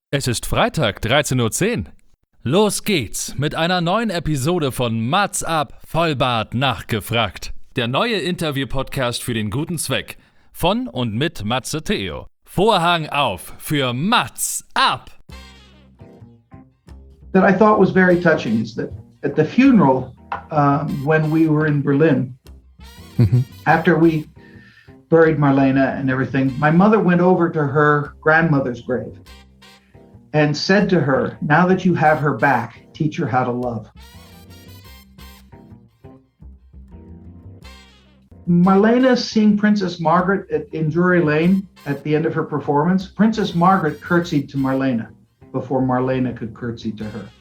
Es ist Freitag, 13:10 Uhr. Los geht's mit einer neuen Episode von Mats ab, Vollbart nachgefragt. Der neue Interview-Podcast für den guten Zweck. Von und mit Matze Theo. Vorhang auf für Mats ab! That I thought was very touching is that at the funeral, when we were in Berlin, after we buried Marlene and everything, my mother went over to her grandmother's grave and said to her, now that you have her back, teach her how to love. Marlene seeing Princess Margaret in Drury Lane at the end of her performance, Princess Margaret curtsied to Marlene before Marlene could curtsy to her.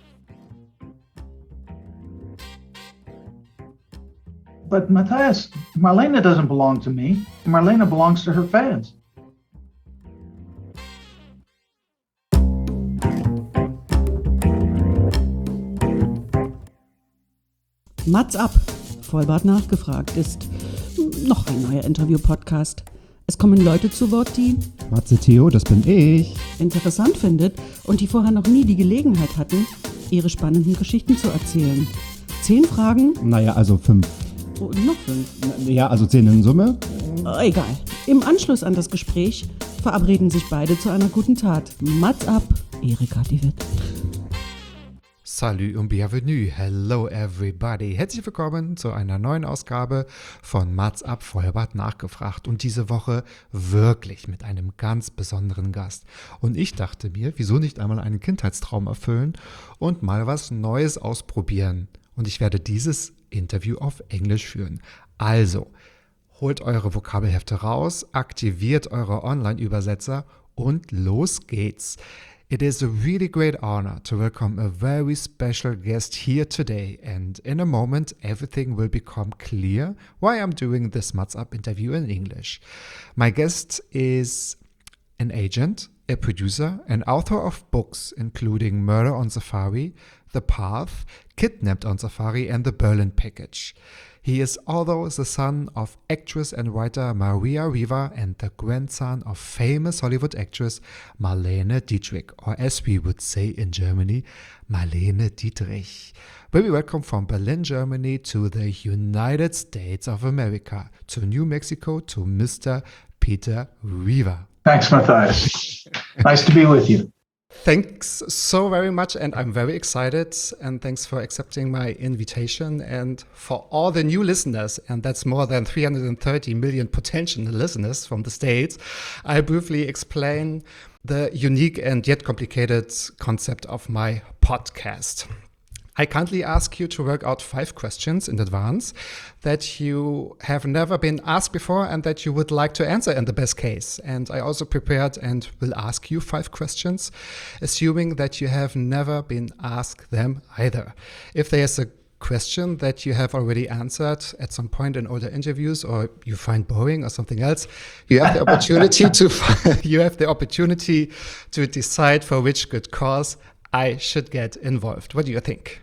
But Matthias, Marlene doesn't belong to me. Marlene belongs to her fans. Mats ab, Vollbart nachgefragt ist noch ein neuer Interview-Podcast. Es kommen Leute zu Wort, die Matze Theo, das bin ich. interessant findet und die vorher noch nie die Gelegenheit hatten, ihre spannenden Geschichten zu erzählen. 10 Fragen? Naja, also 5. Oh, noch 5. Ja, also 10 in Summe. Egal. Im Anschluss an das Gespräch verabreden sich beide zu einer guten Tat. Mats ab, Erika die Witt. Salut und bienvenue, hello everybody. Herzlich willkommen zu einer neuen Ausgabe von Mats ab, Vollbart nachgefragt. Und diese Woche wirklich mit einem ganz besonderen Gast. Und ich dachte mir, wieso nicht einmal einen Kindheitstraum erfüllen und mal was Neues ausprobieren. Und ich werde dieses Interview auf Englisch führen. Also, holt eure Vokabelhefte raus, aktiviert eure Online-Übersetzer und los geht's. It is a really great honor to welcome a very special guest here today, and in a moment everything will become clear why I'm doing this Mats Up interview in English. My guest is an agent, a producer, an author of books including Murder on Safari, The Path, Kidnapped on Safari, and The Berlin Package. He is also the son of actress and writer Maria Riva and the grandson of famous Hollywood actress Marlene Dietrich, or as we would say in Germany, Marlene Dietrich. Very welcome from Berlin, Germany to the United States of America, to New Mexico, to Mr. Peter Riva. Thanks, Matthias. Nice to be with you. Thanks so very much, and I'm very excited, and thanks for accepting my invitation. And for all the new listeners, and that's more than 330 million potential listeners from the States, I'll briefly explain the unique and yet complicated concept of my podcast. I kindly ask you to work out 5 questions in advance that you have never been asked before and that you would like to answer in the best case. And I also prepared and will ask you 5 questions, assuming that you have never been asked them either. If there's a question that you have already answered at some point in older interviews or you find boring or something else, you have the opportunity to decide for which good cause I should get involved. What do you think?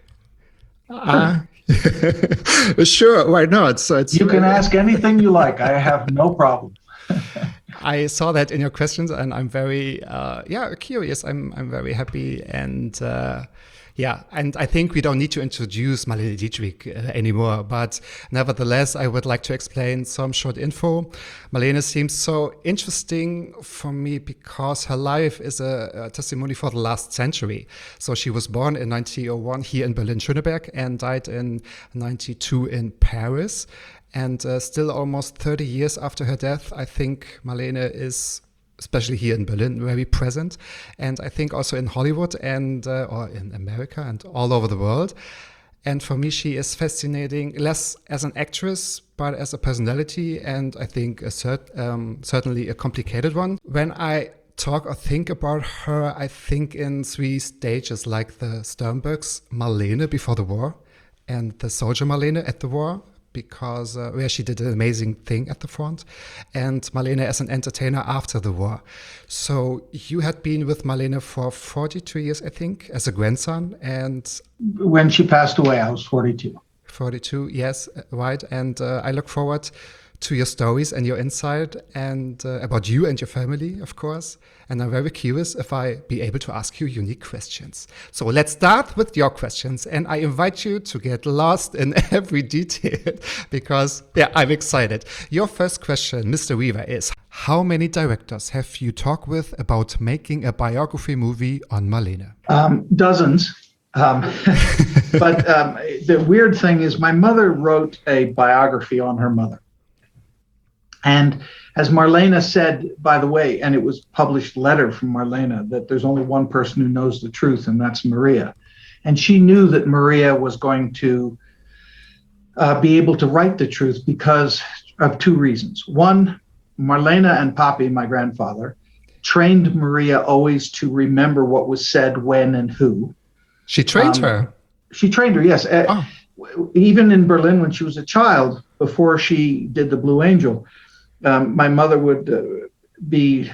Sure, why not? So You can ask anything you like. I have no problem. I saw that in your questions, and I'm very curious. I'm very happy, and and I think we don't need to introduce Marlene Dietrich anymore, but nevertheless, I would like to explain some short info. Marlene seems so interesting for me because her life is a testimony for the last century. So she was born in 1901 here in Berlin-Schöneberg and died in 1992 in Paris. And still almost 30 years after her death, I think Marlene is, especially here in Berlin, very present. And I think also in Hollywood and or in America and all over the world. And for me, she is fascinating, less as an actress, but as a personality. And I think certainly a complicated one. When I talk or think about her, I think in 3 stages, like the Sternberg's Marlene before the war and the soldier Marlene at the war, because where she did an amazing thing at the front, and Marlene as an entertainer after the war. So you had been with Marlene for 42 years, I think, as a grandson. And When she passed away, I was 42. 42, yes, right. And I look forward to your stories and your insight and about you and your family, of course. And I'm very curious if I be able to ask you unique questions. So let's start with your questions. And I invite you to get lost in every detail because, I'm excited. Your first question, Mr. Weaver, is how many directors have you talked with about making a biography movie on Marlene? Dozens. But the weird thing is my mother wrote a biography on her mother. And as Marlene said, by the way, and it was published letter from Marlene, that there's only one person who knows the truth, and that's Maria. And she knew that Maria was going to be able to write the truth because of two reasons. One, Marlene and Papi, my grandfather, trained Maria always to remember what was said, when, and who. She trained her? She trained her, yes. Even in Berlin when she was a child, before she did the Blue Angel, my mother would be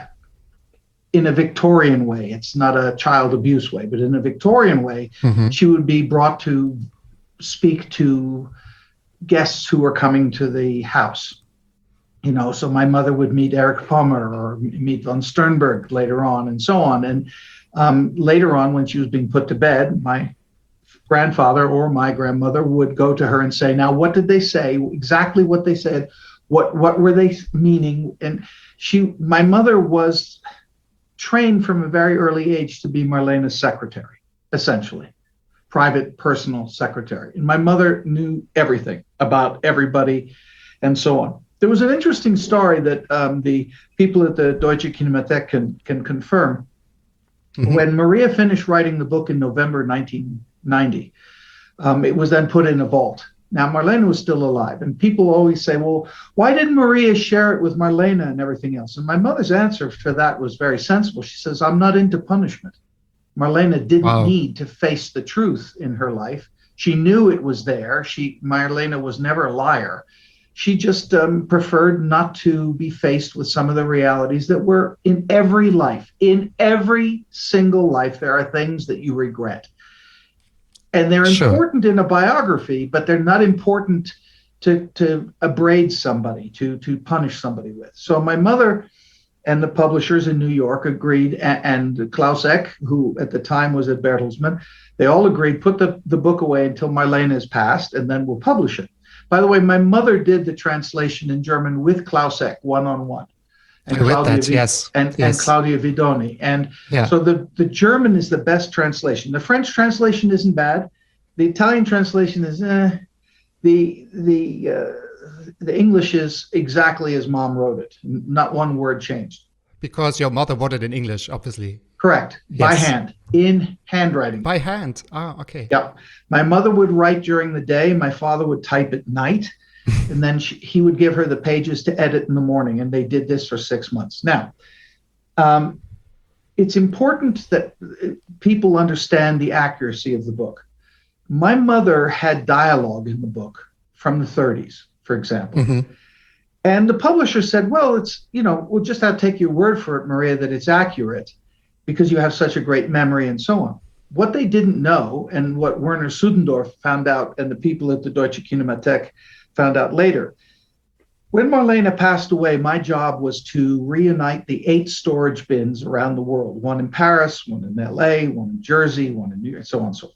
in a Victorian way. It's not a child abuse way, but in a Victorian way, she would be brought to speak to guests who were coming to the house. So my mother would meet Erich Pommer or meet von Sternberg later on and so on. And later on, when she was being put to bed, my grandfather or my grandmother would go to her and say, now, what did they say? Exactly what they said. What were they meaning? And my mother was trained from a very early age to be Marlene's secretary, essentially, private personal secretary. And my mother knew everything about everybody and so on. There was an interesting story that the people at the Deutsche Kinemathek can confirm. When Maria finished writing the book in November 1990, it was then put in a vault. Now, Marlene was still alive, and people always say, well, why didn't Maria share it with Marlene and everything else? And my mother's answer for that was very sensible. She says, I'm not into punishment. Marlene didn't need to face the truth in her life. She knew it was there. Marlene was never a liar. She just preferred not to be faced with some of the realities that were in every life. In every single life, there are things that you regret. And they're important in a biography, but they're not important to upbraid somebody, to punish somebody with. So my mother and the publishers in New York agreed, and Klaus Eck, who at the time was at Bertelsmann, they all agreed, put the book away until Marlene is passed, and then we'll publish it. By the way, my mother did the translation in German with Klaus Eck, one-on-one. And Claudia Vidoni. And so the German is the best translation. The French translation isn't bad. The Italian translation is the English is exactly as Mom wrote it. Not one word changed. Because your mother wrote it in English, obviously. Correct. Yes. By hand, in handwriting. By hand. Okay. Yeah. My mother would write during the day. My father would type at night. And then he would give her the pages to edit in the morning. And they did this for 6 months. Now, it's important that people understand the accuracy of the book. My mother had dialogue in the book from the 30s, for example. Mm-hmm. And the publisher said, well, it's, we'll just have to take your word for it, Maria, that it's accurate because you have such a great memory and so on. What they didn't know, and what Werner Sudendorf found out, and the people at the Deutsche Kinemathek found out later, when Marlene passed away, my job was to reunite the 8 storage bins around the world, one in Paris, one in LA, one in Jersey, one in New York, and so on and so forth.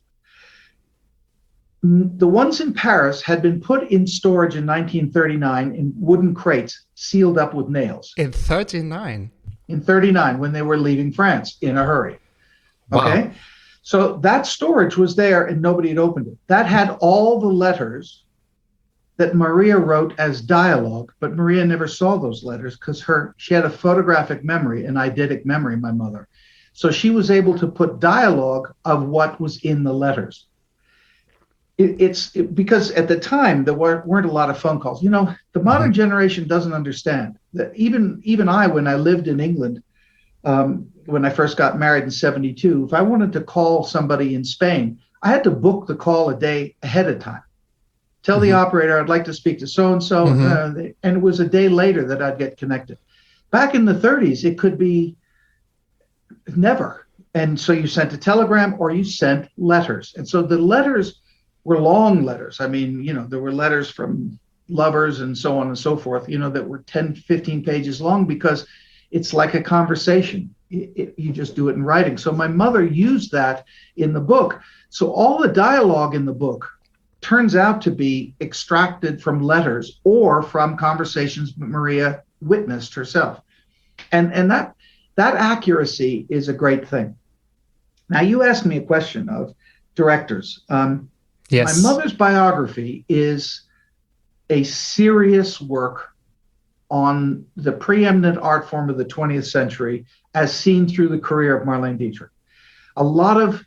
The ones in Paris had been put in storage in 1939 in wooden crates, sealed up with nails. In 39? In 39, when they were leaving France in a hurry. Okay? Wow. So that storage was there and nobody had opened it. That had all the letters that Maria wrote as dialogue, but Maria never saw those letters because she had a photographic memory, an eidetic memory, my mother. So she was able to put dialogue of what was in the letters. It's because at the time there weren't a lot of phone calls. The modern generation doesn't understand that even I, when I lived in England, when I first got married in 1972, if I wanted to call somebody in Spain, I had to book the call a day ahead of time. Tell the operator I'd like to speak to so-and-so, and it was a day later that I'd get connected. Back in the 1930s, it could be never. And so you sent a telegram or you sent letters. And so the letters were long letters. I mean, there were letters from lovers and so on and so forth, that were 10, 15 pages long because it's like a conversation. You just do it in writing. So my mother used that in the book. So all the dialogue in the book turns out to be extracted from letters or from conversations Maria witnessed herself. And that accuracy is a great thing. Now, you asked me a question of directors. Yes. My mother's biography is a serious work on the preeminent art form of the 20th century as seen through the career of Marlene Dietrich. A lot of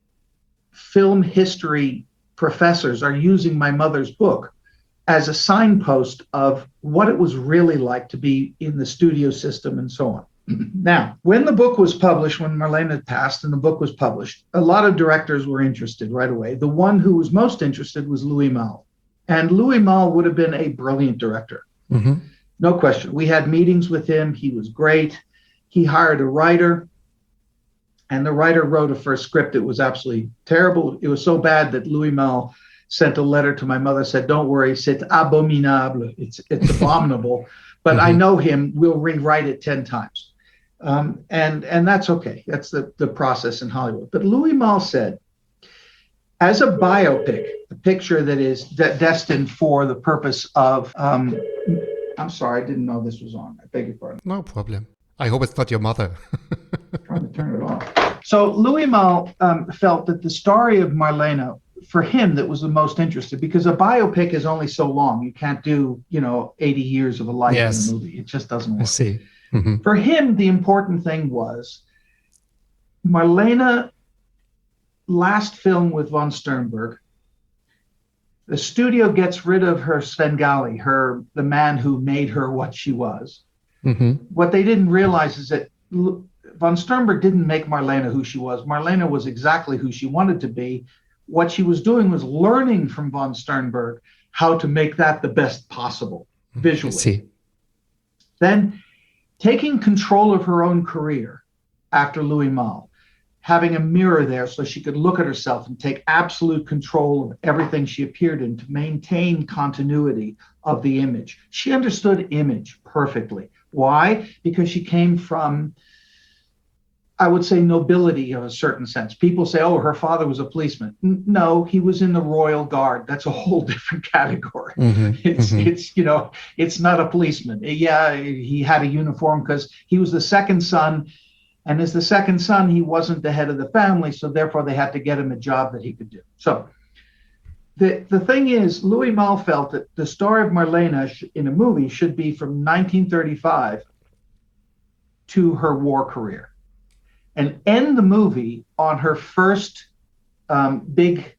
film history professors are using my mother's book as a signpost of what it was really like to be in the studio system and so on. Now, when the book was published, when Marlene had passed and the book was published, a lot of directors were interested right away. The one who was most interested was Louis Malle. And Louis Malle would have been a brilliant director. Mm-hmm. No question. We had meetings with him. He was great. He hired a writer, and the writer wrote a first script. It was absolutely terrible. It was so bad that Louis Malle sent a letter to my mother, said, "Don't worry, c'est abominable. It's abominable, but I know him. We'll rewrite it 10 times." And that's okay. That's the process in Hollywood. But Louis Malle said, as a biopic, a picture that is destined for the purpose of, I'm sorry, I didn't know this was on. I beg your pardon. No problem. I hope it's not your mother. Trying to turn it off. So Louis Malle felt that the story of Marlene, for him, that was the most interesting, because a biopic is only so long. You can't do, 80 years of a life in a movie. It just doesn't work. I see. Mm-hmm. For him, the important thing was Marlene last film with von Sternberg. The studio gets rid of her Svengali, the man who made her what she was. Mm-hmm. What they didn't realize is that von Sternberg didn't make Marlene who she was. Marlene was exactly who she wanted to be. What she was doing was learning from von Sternberg how to make that the best possible visually. I see. Then taking control of her own career after Louis Malle, having a mirror there so she could look at herself and take absolute control of everything she appeared in to maintain continuity of the image. She understood image perfectly. Why? Because she came from, I would say, nobility of a certain sense. People say, oh, her father was a policeman. No, he was in the Royal Guard. That's a whole different category. Mm-hmm. It's not a policeman. Yeah, he had a uniform because he was the second son. And as the second son, he wasn't the head of the family. So therefore, they had to get him a job that he could do. So the thing is, Louis Malle felt that the story of Marlene in a movie should be from 1935 to her war career, and end the movie on her first big,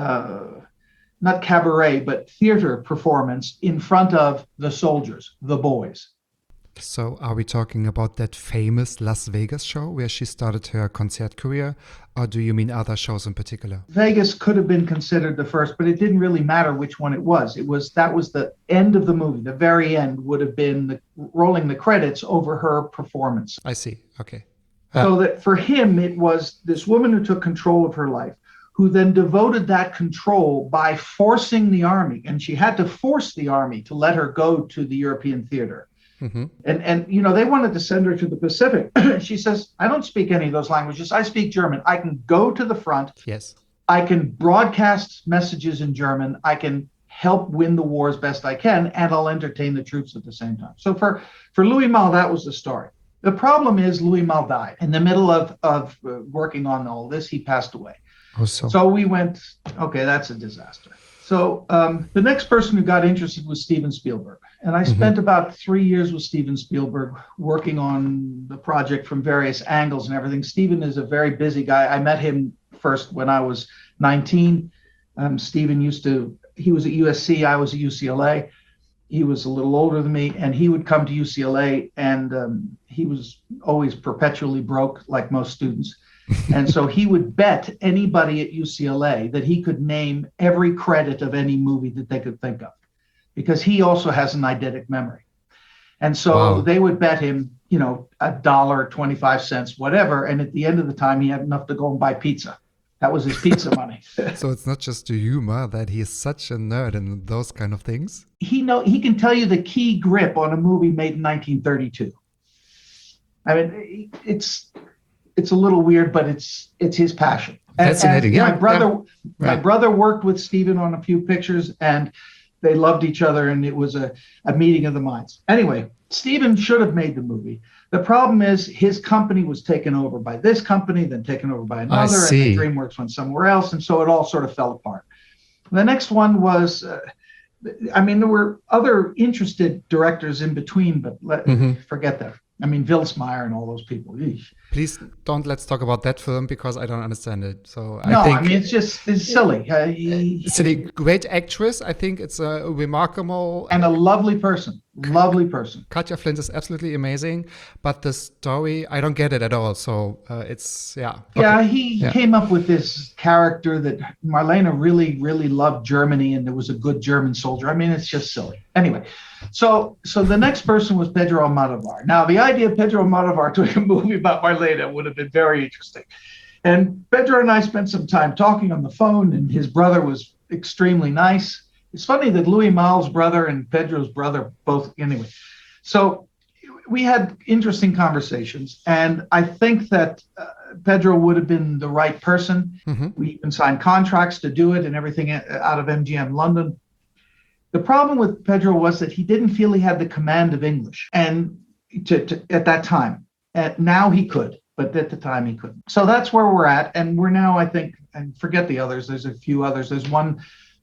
not cabaret, but theater performance in front of the soldiers, the boys. So are we talking about that famous Las Vegas show where she started her concert career, or do you mean other shows in particular? Vegas could have been considered the first, but it didn't really matter which one it was. That was the end of the movie. The very end would have been rolling the credits over her performance. I see. Okay. So that for him, it was this woman who took control of her life, who then devoted that control by forcing the army. And she had to force the army to let her go to the European theater. Mm-hmm. And they wanted to send her to the Pacific. She says, I don't speak any of those languages. I speak German. I can go to the front. Yes. I can broadcast messages in German. I can help win the war as best I can, and I'll entertain the troops at the same time. So for Louis Malle, that was the story. The problem is Louis Malle died. In the middle of working on all this, he passed away. Oh, so we went, okay, that's a disaster. So the next person who got interested was Steven Spielberg. And I spent about 3 years with Steven Spielberg working on the project from various angles and everything. Steven is a very busy guy. I met him first when I was 19. Steven he was at USC, I was at UCLA. He was a little older than me, and he would come to UCLA, and he was always perpetually broke, like most students. And so he would bet anybody at UCLA that he could name every credit of any movie that they could think of, because he also has an eidetic memory. And so They would bet him, $1, 25 cents, whatever. And at the end of the time, he had enough to go and buy pizza. That was his pizza money. So it's not just the humor that he is such a nerd in those kind of things. He can tell you the key grip on a movie made in 1932. I mean, it's a little weird, but it's his passion. Fascinating. And Yeah. my brother worked with Steven on a few pictures, and they loved each other, and it was a meeting of the minds. Anyway, Steven should have made the movie. The problem is his company was taken over by this company, then taken over by another, and then DreamWorks went somewhere else, and so it all sort of fell apart. The next one was, there were other interested directors in between, but forget that. I mean, Vilsmeier and all those people. Eesh. Please let's talk about that film because I don't understand it. So it's silly. It's a great actress. I think it's a remarkable and a lovely person. Lovely person. Katja Flint is absolutely amazing, but the story, I don't get it at all. So it's, yeah. Okay. Yeah, he came up with this character that Marlene really, really loved Germany, and there was a good German soldier. I mean, it's just silly. Anyway, so the next person was Pedro Almodovar. Now, the idea of Pedro Almodovar doing a movie about Marlene would have been very interesting. And Pedro and I spent some time talking on the phone, and his brother was extremely nice. It's funny that Louis Malle's brother and Pedro's brother both, anyway. So we had interesting conversations, and I think that Pedro would have been the right person. Mm-hmm. We even signed contracts to do it and everything out of MGM London. The problem with Pedro was that he didn't feel he had the command of English, and at that time. Now he could, but at the time he couldn't. So that's where we're at, and we're now, I think, and forget the others. There's a few others. There's one.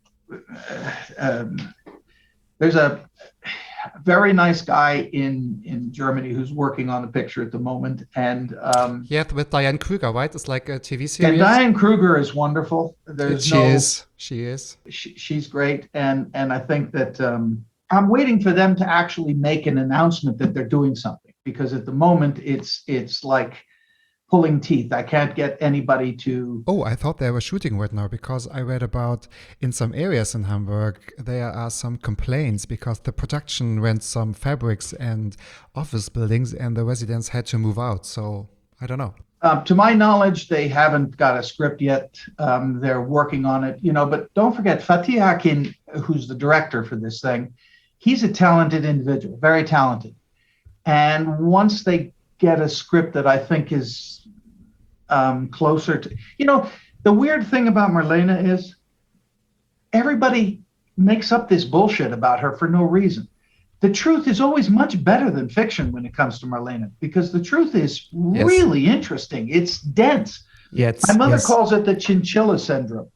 There's a very nice guy in Germany who's working on the picture at the moment, and with Diane Kruger, right? It's like a TV series. And Diane Kruger is wonderful. She is. She's great, and I think that I'm waiting for them to actually make an announcement that they're doing something, because at the moment it's like pulling teeth. I can't get anybody to... Oh, I thought they were shooting right now, because I read about in some areas in Hamburg, there are some complaints because the production rent some fabrics and office buildings and the residents had to move out. So I don't know. To my knowledge, they haven't got a script yet. They're working on it, but don't forget Fatih Akin, who's the director for this thing. He's a talented individual, very talented. And once they get a script that I think is closer to, the weird thing about Marlene is everybody makes up this bullshit about her for no reason. The truth is always much better than fiction when it comes to Marlene, because the truth is really interesting. It's dense. My mother calls it the chinchilla syndrome,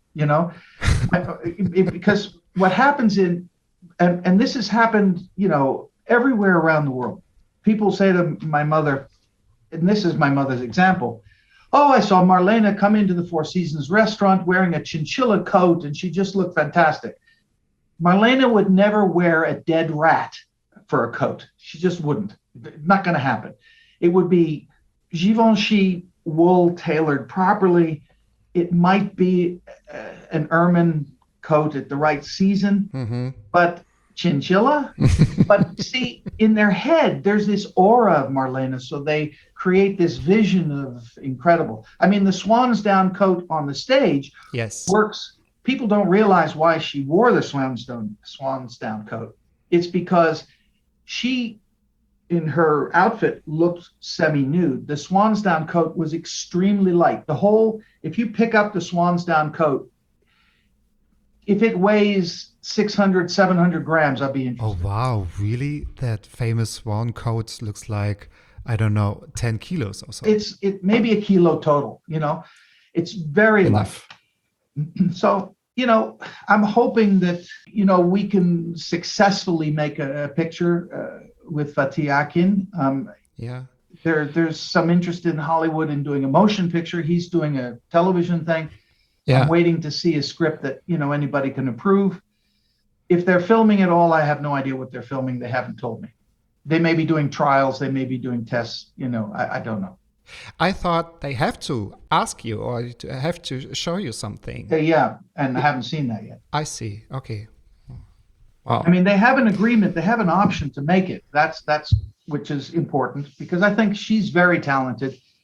because what happens and this has happened, everywhere around the world. People say to my mother, and this is my mother's example, "Oh, I saw Marlene come into the Four Seasons restaurant wearing a chinchilla coat, and she just looked fantastic." Marlene would never wear a dead rat for a coat. She just wouldn't. Not going to happen. It would be Givenchy wool tailored properly. It might be an ermine coat at the right season, but chinchilla? But see, in their head, there's this aura of Marlene, so they create this vision of incredible. I mean, the swan's down coat on the stage works. People don't realize why she wore the swan's down coat. It's because she, in her outfit, looked semi-nude. The swan's down coat was extremely light. If you pick up the swan's down coat, if it weighs 600, 700 grams, I'd be interested. Oh, wow. Really? That famous swan coat looks like, I don't know, 10 kilos or so. It maybe a kilo total, It's very enough. Light. So, I'm hoping that, we can successfully make a picture with Fatih Akin. There's some interest in Hollywood in doing a motion picture. He's doing a television thing. I'm waiting to see a script that, anybody can approve. If they're filming at all, I have no idea what they're filming. They haven't told me. They may be doing trials. They may be doing tests. I don't know. I thought they have to ask you or have to show you something. And I haven't seen that yet. I see. Okay. Wow. I mean, they have an agreement. They have an option to make it. That's which is important, because I think she's very talented.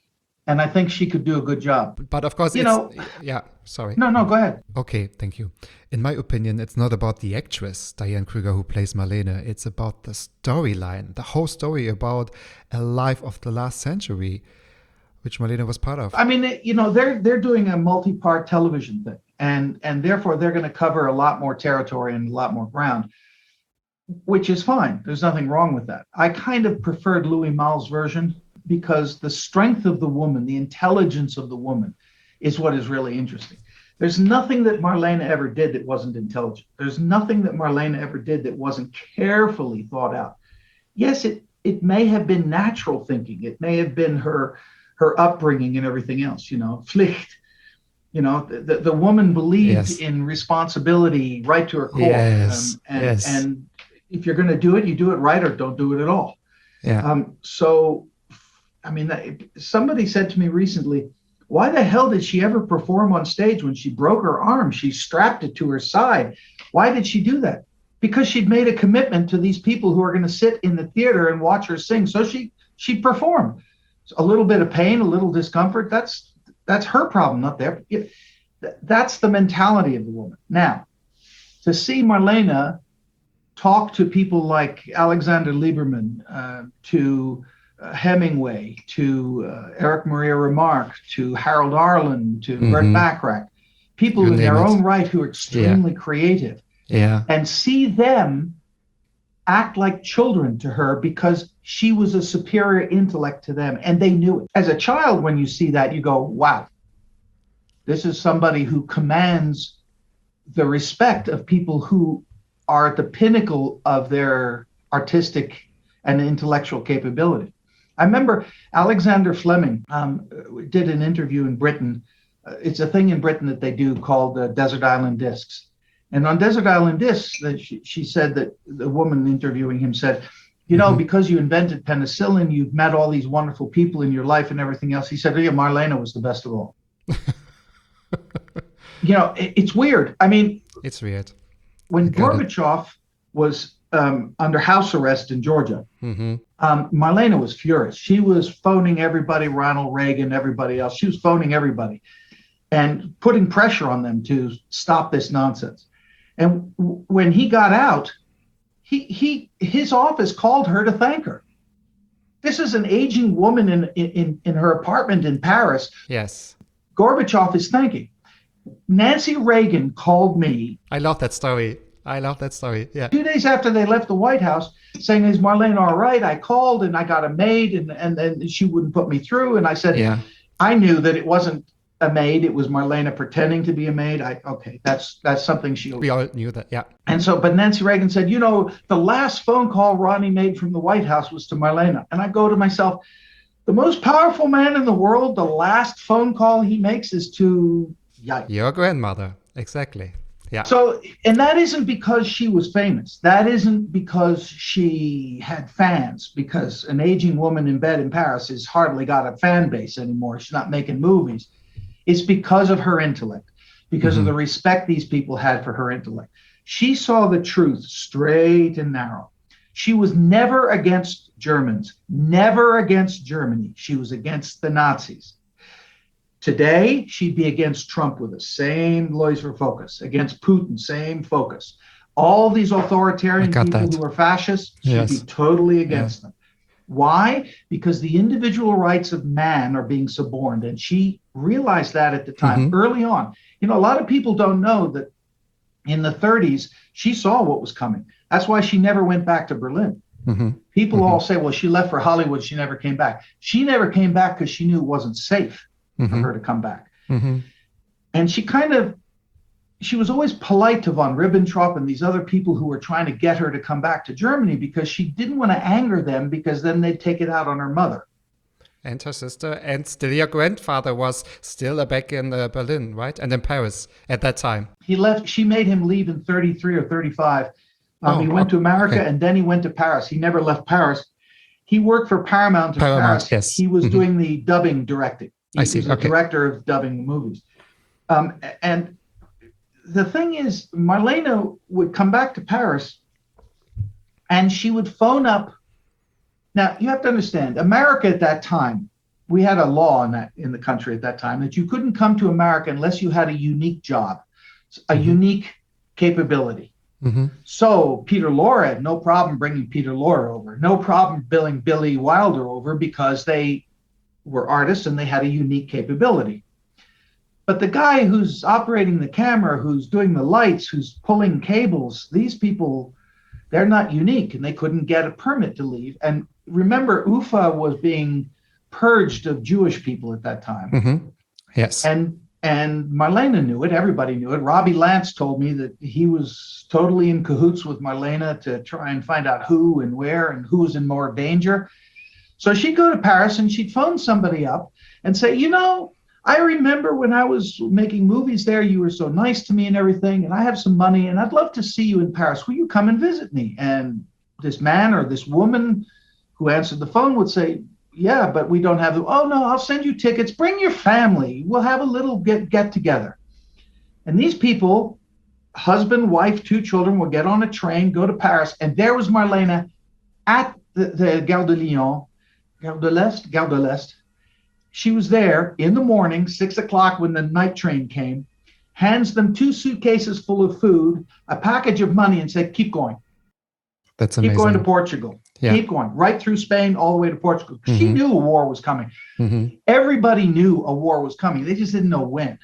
and I think she could do a good job. But of course, yeah, sorry. No, go ahead. Okay, thank you. In my opinion, it's not about the actress, Diane Kruger, who plays Marlene. It's about the storyline, the whole story about a life of the last century, which Marlene was part of. I mean, they're doing a multi-part television thing, and therefore they're going to cover a lot more territory and a lot more ground, which is fine. There's nothing wrong with that. I kind of preferred Louis Malle's version because the strength of the woman, the intelligence of the woman is what is really interesting. There's nothing that Marlene ever did that wasn't intelligent. There's nothing that Marlene ever did that wasn't carefully thought out. Yes, it may have been natural thinking. It may have been her upbringing and everything else, Pflicht. The woman believed in responsibility right to her core. Yes. And if you're going to do it, you do it right or don't do it at all. Yeah. Somebody said to me recently, why the hell did she ever perform on stage when she broke her arm? She strapped it to her side. Why did she do that? Because she'd made a commitment to these people who are going to sit in the theater and watch her sing. So she performed. A little bit of pain, a little discomfort, that's her problem, not their. That's the mentality of the woman. Now, to see Marlene talk to people like Alexander Lieberman, to Hemingway, to Erich Maria Remarque, to Harold Arlen, to Burt Bacharach, people in their own right who are extremely creative, and see them act like children to her because she was a superior intellect to them, and they knew it. As a child, when you see that, you go, wow, this is somebody who commands the respect of people who are at the pinnacle of their artistic and intellectual capability. I remember Alexander Fleming did an interview in Britain. It's a thing in Britain that they do called Desert Island Discs. And on Desert Island Discs, she said that the woman interviewing him said, because you invented penicillin, you've met all these wonderful people in your life and everything else. He said, Marlene was the best of all. It's weird. I mean, it's weird. When Gorbachev was under house arrest in Georgia, Marlene was furious. She was phoning everybody, Ronald Reagan, everybody else. She was phoning everybody and putting pressure on them to stop this nonsense. And when he got out, his office called her to thank her. This is an aging woman in her apartment in Paris. Yes. Gorbachev is thanking. Nancy Reagan called me. I love that story. Yeah. 2 days after they left the White House, saying, is Marlene all right? I called and I got a maid and then she wouldn't put me through. And I said, I knew that it wasn't a maid. It was Marlene pretending to be a maid. That's something we all knew that. Yeah. And so, but Nancy Reagan said, the last phone call Ronnie made from the White House was to Marlene. And I go to myself, the most powerful man in the world, the last phone call he makes is to your grandmother. Exactly. Yeah. So, and that isn't because she was famous. That isn't because she had fans, because an aging woman in bed in Paris has hardly got a fan base anymore. She's not making movies. It's because of her intellect, because of the respect these people had for her intellect. She saw the truth straight and narrow. She was never against Germans, never against Germany. She was against the Nazis. Today, she'd be against Trump with the same laser focus, against Putin, same focus. All these authoritarian people who are fascists, she'd be totally against them. Why? Because the individual rights of man are being suborned. And she realized that at the time, early on. A lot of people don't know that in the 30s, she saw what was coming. That's why she never went back to Berlin. People all say, well, she left for Hollywood. She never came back. She never came back because she knew it wasn't safe for her to come back. And she was always polite to von Ribbentrop and these other people who were trying to get her to come back to Germany because she didn't want to anger them because then they'd take it out on her mother. And her sister, and still your grandfather was still back in Berlin, right? And in Paris at that time. He left. She made him leave in 33 or 35. He went to America and then he went to Paris. He never left Paris. He worked for Paramount in Paris. Yes. He was doing the dubbing directing. He was the director of dubbing movies. And the thing is, Marlene would come back to Paris and she would phone up. Now, you have to understand, America at that time we had a law in the country at that time that you couldn't come to America unless you had a unique job, a unique capability. So Peter Lorre had no problem bringing Peter Lorre over, no problem billing Billy Wilder over, because they were artists and they had a unique capability. But the guy who's operating the camera, who's doing the lights, who's pulling cables, these people, they're not unique, and they couldn't get a permit to leave. And remember, UFA was being purged of Jewish people at that time. Yes. And Marlene knew it. Everybody knew it. Robbie Lance told me that he was totally in cahoots with Marlene to try and find out who and where and who was in more danger. So she'd go to Paris and she'd phone somebody up and say, you know, I remember when I was making movies there, you were so nice to me and everything, and I have some money and I'd love to see you in Paris. Will you come and visit me? And this man or this woman who answered the phone would say, yeah, but we don't have the, oh no, I'll send you tickets. Bring your family. We'll have a little get together. And these people, husband, wife, 2 children, will get on a train, go to Paris. And there was Marlene at the Gare de Lyon, Gare de l'Est. She was there in the morning, 6 o'clock when the night train came, hands them 2 suitcases full of food, a package of money, and said, keep going. That's amazing. Keep going to Portugal. Yeah. Keep going right through Spain, all the way to Portugal. She knew a war was coming. Everybody knew a war was coming. They just didn't know when.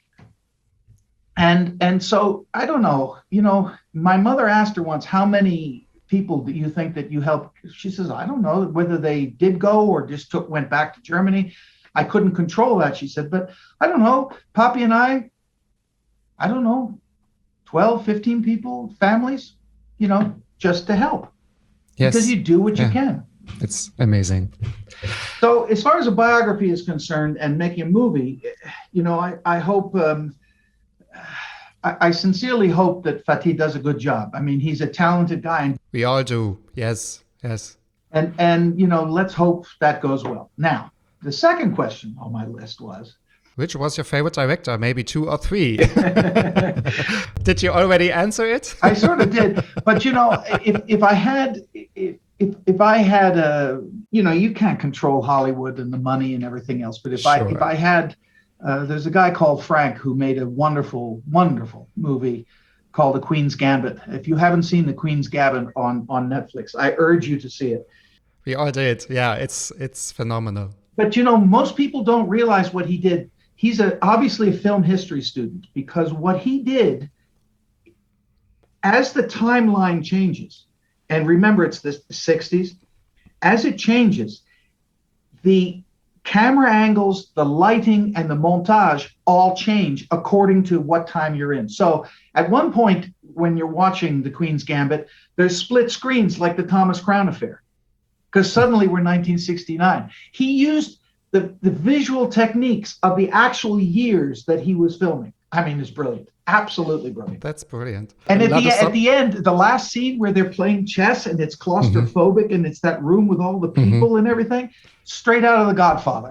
And so I don't know. You know, my mother asked her once, how many people do you think that you helped? She says, I don't know whether they did go or just went back to Germany. I couldn't control that, she said. But I don't know. Papi and I don't know, 12, 15 people, families, you know, just to help. Yes. Because you do what you can. It's amazing. So as far as a biography is concerned and making a movie, you know, I hope, I sincerely hope that Fatih does a good job. I mean, he's a talented guy. And We all do. Yes. And you know, let's hope that goes well. Now, the second question on my list was, which was your favorite director? Maybe 2 or 3. Did you already answer it? I sort of did, but you know, if I had a, you know, you can't control Hollywood and the money and everything else, but if I had, there's a guy called Frank who made a wonderful movie called The Queen's Gambit. If you haven't seen The Queen's Gambit on Netflix, I urge you to see it. We all did. Yeah, it's phenomenal. But you know, most people don't realize what he did. He's obviously a film history student, because what he did, as the timeline changes, and remember it's the 60s, as it changes, the camera angles, the lighting, and the montage all change according to what time you're in. So at one point, when you're watching The Queen's Gambit, there's split screens like the Thomas Crown Affair, because suddenly we're 1969. He used the visual techniques of the actual years that he was filming. I mean, it's brilliant. Absolutely brilliant. That's brilliant. And at the end, the last scene where they're playing chess and it's claustrophobic and it's that room with all the people and everything, straight out of The Godfather.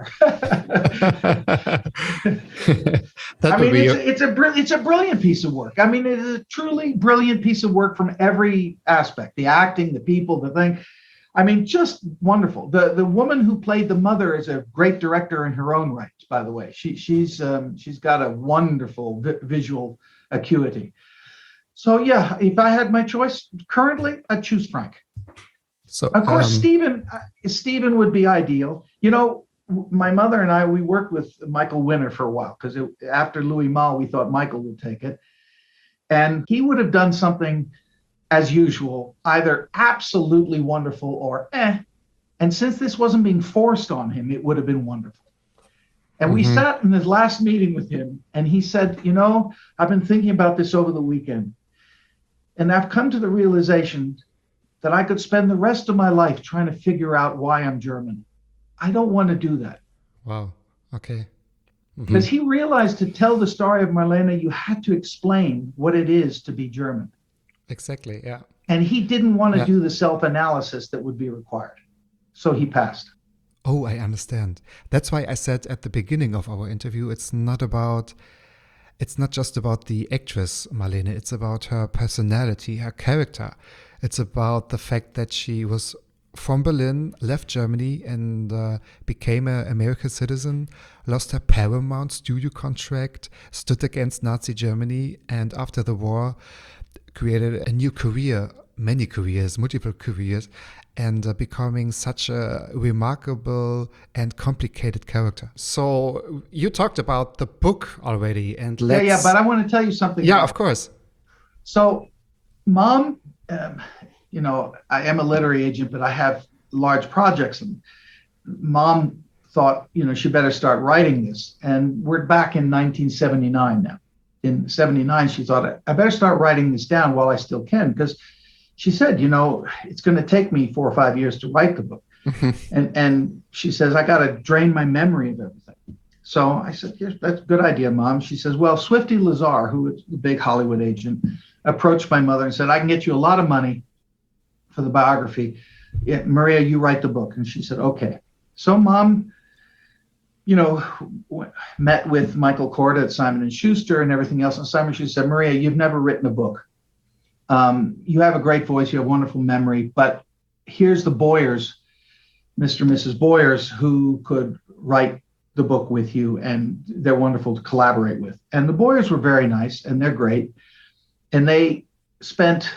It's a brilliant piece of work. I mean, it is a truly brilliant piece of work from every aspect. The acting, the people, the thing. I mean, just wonderful. The woman who played the mother is a great director in her own right, by the way. She's got a wonderful visual acuity. So yeah, if I had my choice currently, I'd choose Frank. So of course, Stephen would be ideal. You know, my mother and I, we worked with Michael Winner for a while, because after Louis Malle, we thought Michael would take it, and he would have done something as usual, either absolutely wonderful or eh. And since this wasn't being forced on him, it would have been wonderful. And we sat in his last meeting with him, and he said, you know, I've been thinking about this over the weekend, and I've come to the realization that I could spend the rest of my life trying to figure out why I'm German. I don't want to do that. Wow. Okay. Because he realized to tell the story of Marlene, you had to explain what it is to be German. Exactly, yeah. And he didn't want to do the self-analysis that would be required. So he passed. Oh, I understand. That's why I said at the beginning of our interview, it's not just about the actress Marlene, it's about her personality, her character. It's about the fact that she was from Berlin, left Germany, and became an American citizen, lost her Paramount studio contract, stood against Nazi Germany, and after the war, created a new career, many careers, multiple careers, and becoming such a remarkable and complicated character. So you talked about the book already, and Yeah, but I want to tell you something. Yeah, of course. So, Mom, I am a literary agent, but I have large projects, and Mom thought, she better start writing this. And we're back in 1979 now. In 79, she thought, I better start writing this down while I still can, because she said, it's going to take me 4 or 5 years to write the book. and she says, I got to drain my memory of everything. So I said, yes, that's a good idea, Mom. She says, well, Swifty Lazar, who is the big Hollywood agent, approached my mother and said, I can get you a lot of money for the biography. Yeah, Maria, you write the book. And she said, okay. So Mom, met with Michael Korda at Simon & Schuster and everything else. And Simon Schuster said, Maria, you've never written a book. You have a great voice. You have wonderful memory. But here's the Boyers, Mr. and Mrs. Boyers, who could write the book with you. And they're wonderful to collaborate with. And the Boyers were very nice, and they're great. And they spent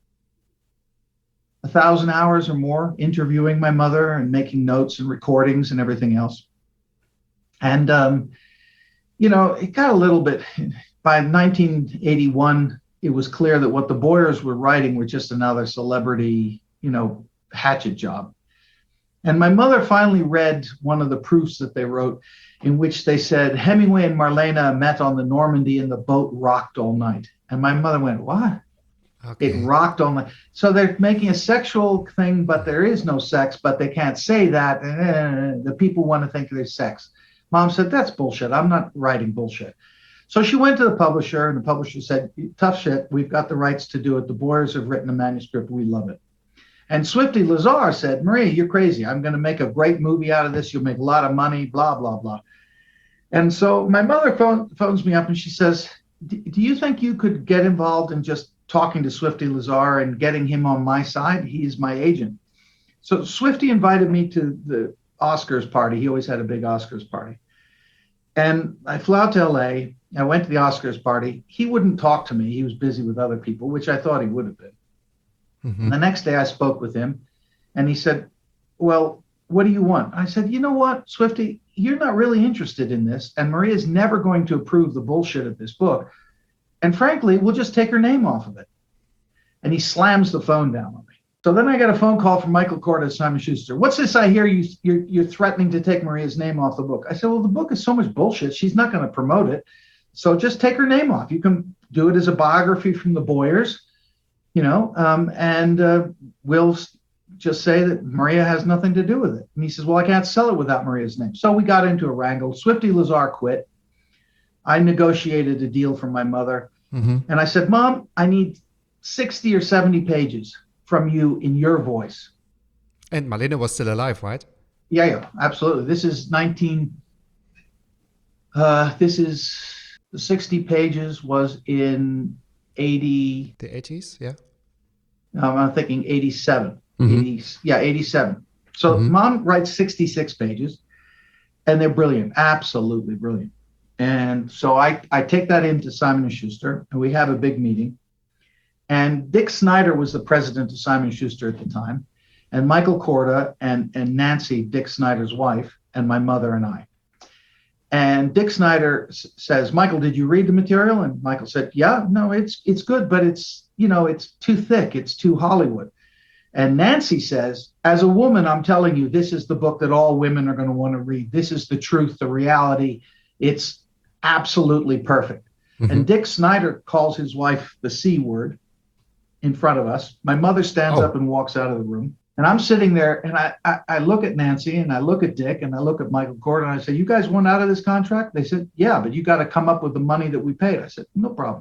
1,000 hours or more interviewing my mother and making notes and recordings and everything else. And, it got a little bit, by 1981, it was clear that what the Boyers were writing were just another celebrity, hatchet job. And my mother finally read one of the proofs that they wrote, in which they said Hemingway and Marlene met on the Normandy and the boat rocked all night. And my mother went, what? Okay. It rocked all night. So they're making a sexual thing, but there is no sex, but they can't say that. The people want to think there's sex. Mom said, that's bullshit. I'm not writing bullshit. So she went to the publisher, and the publisher said, tough shit. We've got the rights to do it. The Boyers have written a manuscript. We love it. And Swifty Lazar said, Maria, you're crazy. I'm going to make a great movie out of this. You'll make a lot of money, blah, blah, blah. And so my mother phones me up, and she says, do you think you could get involved in just talking to Swifty Lazar and getting him on my side? He's my agent. So Swifty invited me to the Oscars party. He always had a big Oscars party. And I flew out to LA. I went to the Oscars party. He wouldn't talk to me. He was busy with other people, which I thought he would have been. Mm-hmm. The next day I spoke with him, and he said, well, what do you want? I said, you know what, Swifty, you're not really interested in this, and Maria's never going to approve the bullshit of this book. And frankly, we'll just take her name off of it. And he slams the phone down on me. So then I got a phone call from Michael Korda at Simon Schuster. What's this I hear you're threatening to take Maria's name off the book? I said, well, the book is so much bullshit. She's not going to promote it. So just take her name off. You can do it as a biography from the Boyers, and we'll just say that Maria has nothing to do with it. And he says, well, I can't sell it without Maria's name. So we got into a wrangle. Swifty Lazar quit. I negotiated a deal from my mother. Mm-hmm. And I said, Mom, I need 60 or 70 pages from you in your voice. And Marlene was still alive, right? Yeah, absolutely. This is the 60 pages was in 80. The 80s, yeah. I'm thinking 87. Mm-hmm. 87. So mm-hmm. Mom writes 66 pages, and they're brilliant, absolutely brilliant. And so I take that into Simon & Schuster, and we have a big meeting. And Dick Snyder was the president of Simon & Schuster at the time, and Michael Korda and Nancy, Dick Snyder's wife, and my mother and I. And Dick Snyder says, Michael, did you read the material? And Michael said, yeah, no, it's good, but it's too thick. It's too Hollywood. And Nancy says, as a woman, I'm telling you, this is the book that all women are going to want to read. This is the truth, the reality. It's absolutely perfect. Mm-hmm. And Dick Snyder calls his wife the C word in front of us. My mother stands up and walks out of the room. And I'm sitting there, and I look at Nancy, and I look at Dick, and I look at Michael Korda, and I say, you guys want out of this contract? They said, yeah, but you got to come up with the money that we paid. I said, no problem.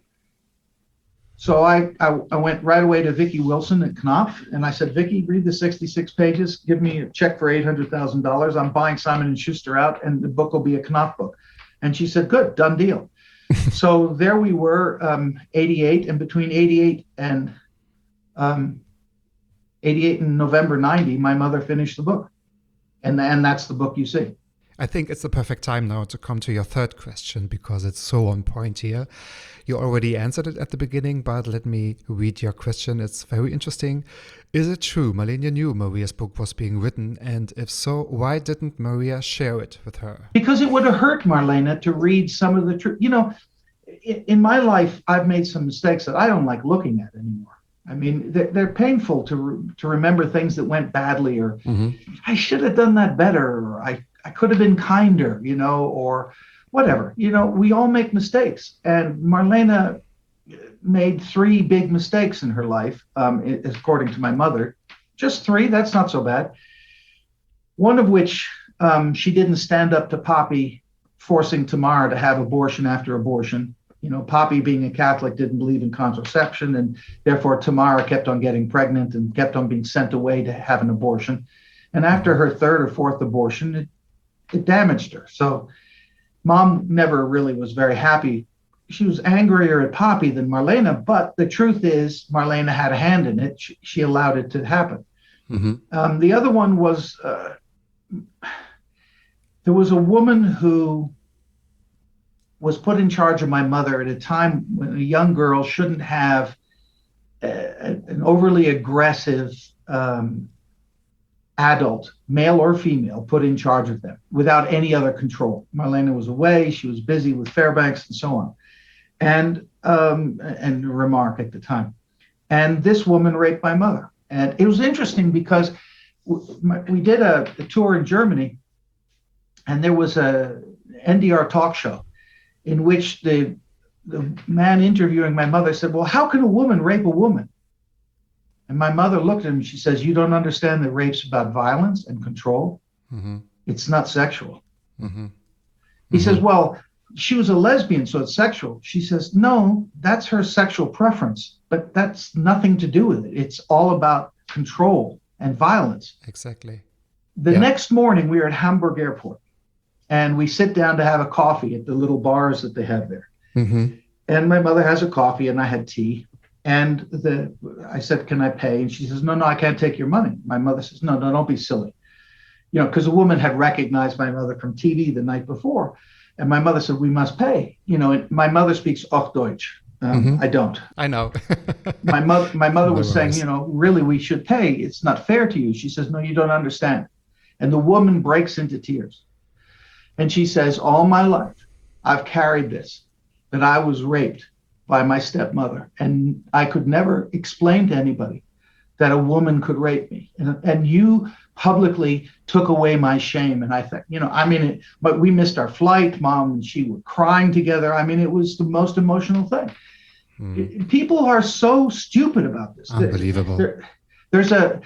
So I went right away to Vicki Wilson at Knopf, and I said, Vicki, read the 66 pages. Give me a check for $800,000. I'm buying Simon & Schuster out, and the book will be a Knopf book. And she said, good, done deal. So there we were, 88, and between 88 and 88 in November 90, my mother finished the book. And that's the book you see. I think it's the perfect time now to come to your third question because it's so on point here. You already answered it at the beginning, but let me read your question. It's very interesting. Is it true Marlene knew Maria's book was being written? And if so, why didn't Maria share it with her? Because it would have hurt Marlene to read some of the truth. You know, in my life, I've made some mistakes that I don't like looking at anymore. I mean, they're painful to remember things that went badly, or I should have done that better, or I could have been kinder, you know, or whatever. You know, we all make mistakes. And Marlene made 3 big mistakes in her life, according to my mother. Just 3, that's not so bad. One of which she didn't stand up to Poppy forcing Tamara to have abortion after abortion. You know, Poppy, being a Catholic, didn't believe in contraception, and therefore Tamara kept on getting pregnant and kept on being sent away to have an abortion. And after her 3rd or 4th abortion, it damaged her. So Mom never really was very happy. She was angrier at Poppy than Marlene, but the truth is Marlene had a hand in it. She allowed it to happen. The other one was, there was a woman who was put in charge of my mother at a time when a young girl shouldn't have an overly aggressive adult, male or female, put in charge of them without any other control. Marlene was away. She was busy with Fairbanks and so on. And Remark at the time. And this woman raped my mother. And it was interesting because we did a tour in Germany, and there was a NDR talk show in which the man interviewing my mother said, well, how can a woman rape a woman? And my mother looked at him and she says, you don't understand that rape's about violence and control. It's not sexual. He says, well, she was a lesbian, so it's sexual. She says, no, that's her sexual preference, but that's nothing to do with it. It's all about control and violence. Exactly. The next morning, we were at Hamburg Airport, and we sit down to have a coffee at the little bars that they have there. And my mother has a coffee, and I had tea. And I said, can I pay? And she says, no, I can't take your money. My mother says, no, don't be silly. You know, because a woman had recognized my mother from TV the night before. And my mother said, we must pay. You know, my mother speaks Hochdeutsch. I don't. I know. my mother was saying, you know, really, we should pay. It's not fair to you. She says, no, you don't understand. And the woman breaks into tears. And she says, all my life, I've carried this, that I was raped by my stepmother. And I could never explain to anybody that a woman could rape me. And you publicly took away my shame. And I think, you know, I mean, but we missed our flight. Mom and she were crying together. I mean, it was the most emotional thing. People are so stupid about this. Unbelievable. There's an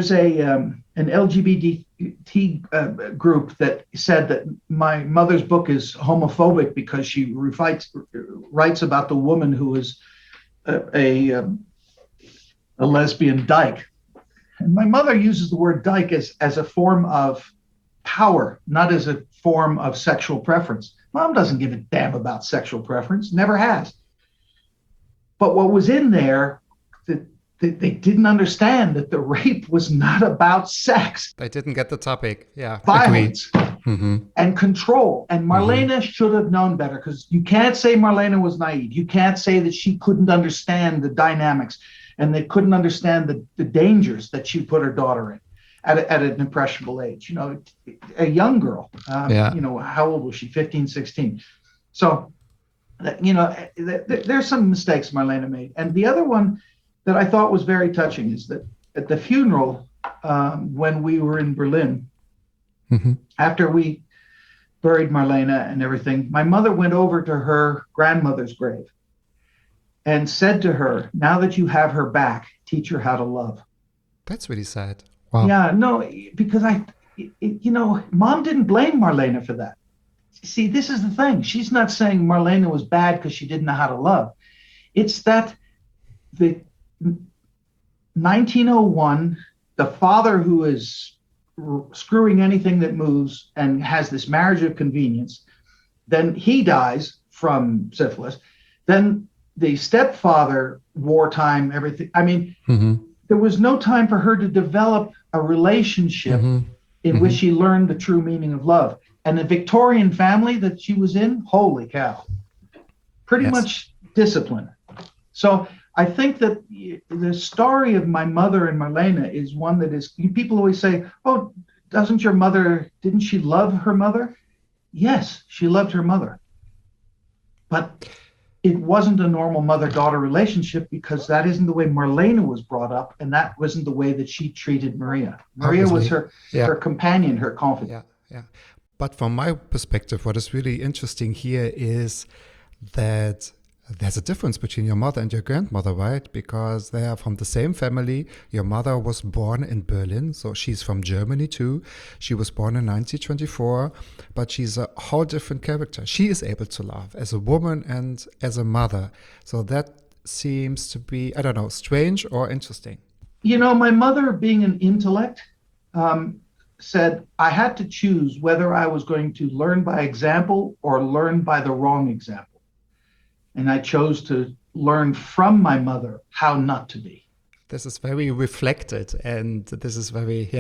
LGBT group that said that my mother's book is homophobic because she writes about the woman who is a lesbian dyke. And my mother uses the word dyke as a form of power, not as a form of sexual preference. Mom doesn't give a damn about sexual preference, never has. But what was in there, they didn't understand that the rape was not about sex. They didn't get the topic. Yeah. Violence and control. And Marlene should have known better, because you can't say Marlene was naive. You can't say that she couldn't understand the dynamics and they couldn't understand the dangers that she put her daughter in at an impressionable age. You know, a young girl, you know, how old was she? 15, 16. So, you know, there's some mistakes Marlene made. And the other one that I thought was very touching is that at the funeral, when we were in Berlin, after we buried Marlene and everything, my mother went over to her grandmother's grave and said to her, now that you have her back, teach her how to love. That's really sad. Wow. Yeah, no, because you know, Mom didn't blame Marlene for that. See, this is the thing. She's not saying Marlene was bad because she didn't know how to love. It's that the 1901, the father who is screwing anything that moves and has this marriage of convenience, then he dies from syphilis. Then the stepfather, wartime, everything. I mean, there was no time for her to develop a relationship in which she learned the true meaning of love. And the Victorian family that she was in, holy cow, pretty much discipline. So I think that the story of my mother and Marlene is one that is, people always say, oh, didn't she love her mother? Yes, she loved her mother. But it wasn't a normal mother-daughter relationship because that isn't the way Marlene was brought up, and that wasn't the way that she treated Maria. Maria was her companion, her confidant. Yeah. But from my perspective, what is really interesting here is that there's a difference between your mother and your grandmother, right? Because they are from the same family. Your mother was born in Berlin, so she's from Germany too. She was born in 1924, but she's a whole different character. She is able to love as a woman and as a mother. So that seems to be, I don't know, strange or interesting. You know, my mother, being an intellect, said I had to choose whether I was going to learn by example or learn by the wrong example. And I chose to learn from my mother how not to be. This is very reflected, and this is very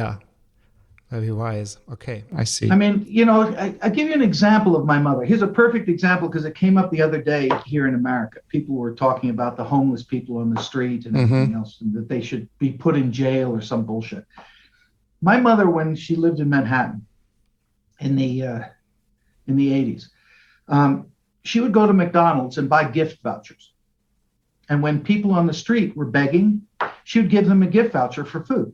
wise. Okay, I see. I mean, you know, I give you an example of my mother. Here's a perfect example because it came up the other day here in America. People were talking about the homeless people on the street and everything else, and that they should be put in jail or some bullshit. My mother, when she lived in Manhattan in the 80s, she would go to McDonald's and buy gift vouchers. And when people on the street were begging, she would give them a gift voucher for food.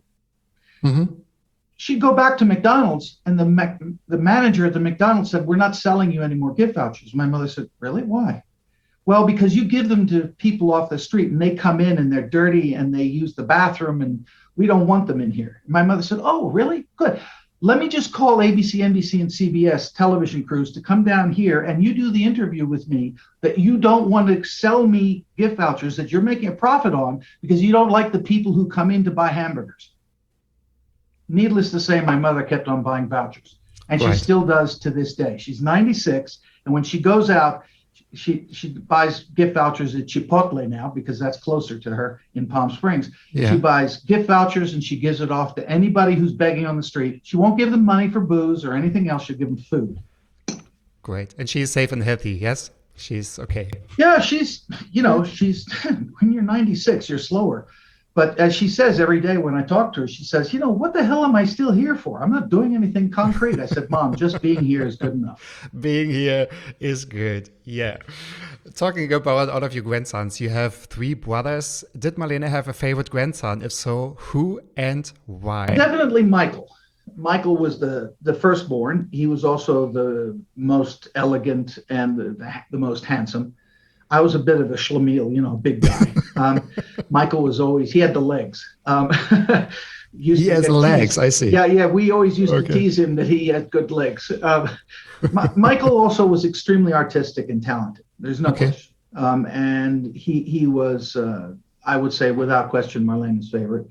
She'd go back to McDonald's, and the manager at the McDonald's said, we're not selling you any more gift vouchers. My mother said, really? Why? Well, because you give them to people off the street and they come in and they're dirty and they use the bathroom and we don't want them in here. My mother said, oh, really? Good. Let me just call ABC, NBC, and CBS television crews to come down here and you do the interview with me that you don't want to sell me gift vouchers that you're making a profit on because you don't like the people who come in to buy hamburgers. Needless to say, my mother kept on buying vouchers, and she still does to this day. She's 96, and when she goes out, she buys gift vouchers at Chipotle now because that's closer to her in Palm Springs. She buys gift vouchers and she gives it off to anybody who's begging on the street. She won't give them money for booze or anything else. She'll give them food. Great. And she's safe and healthy, yes? She's okay. Yeah, she's when you're 96, you're slower. But as she says every day when I talk to her, she says, what the hell am I still here for? I'm not doing anything concrete. I said, Mom, just being here is good enough. Being here is good. Yeah. Talking about all of your grandsons, you have 3 brothers. Did Marlene have a favorite grandson? If so, who and why? Definitely Michael. Michael was the firstborn. He was also the most elegant and the most handsome. I was a bit of a schlemiel, big guy. Michael was always, he had the legs. He has legs, I see. Yeah. We always used to tease him that he had good legs. Michael also was extremely artistic and talented. There's no question. And he was, I would say, without question, Marlene's favorite.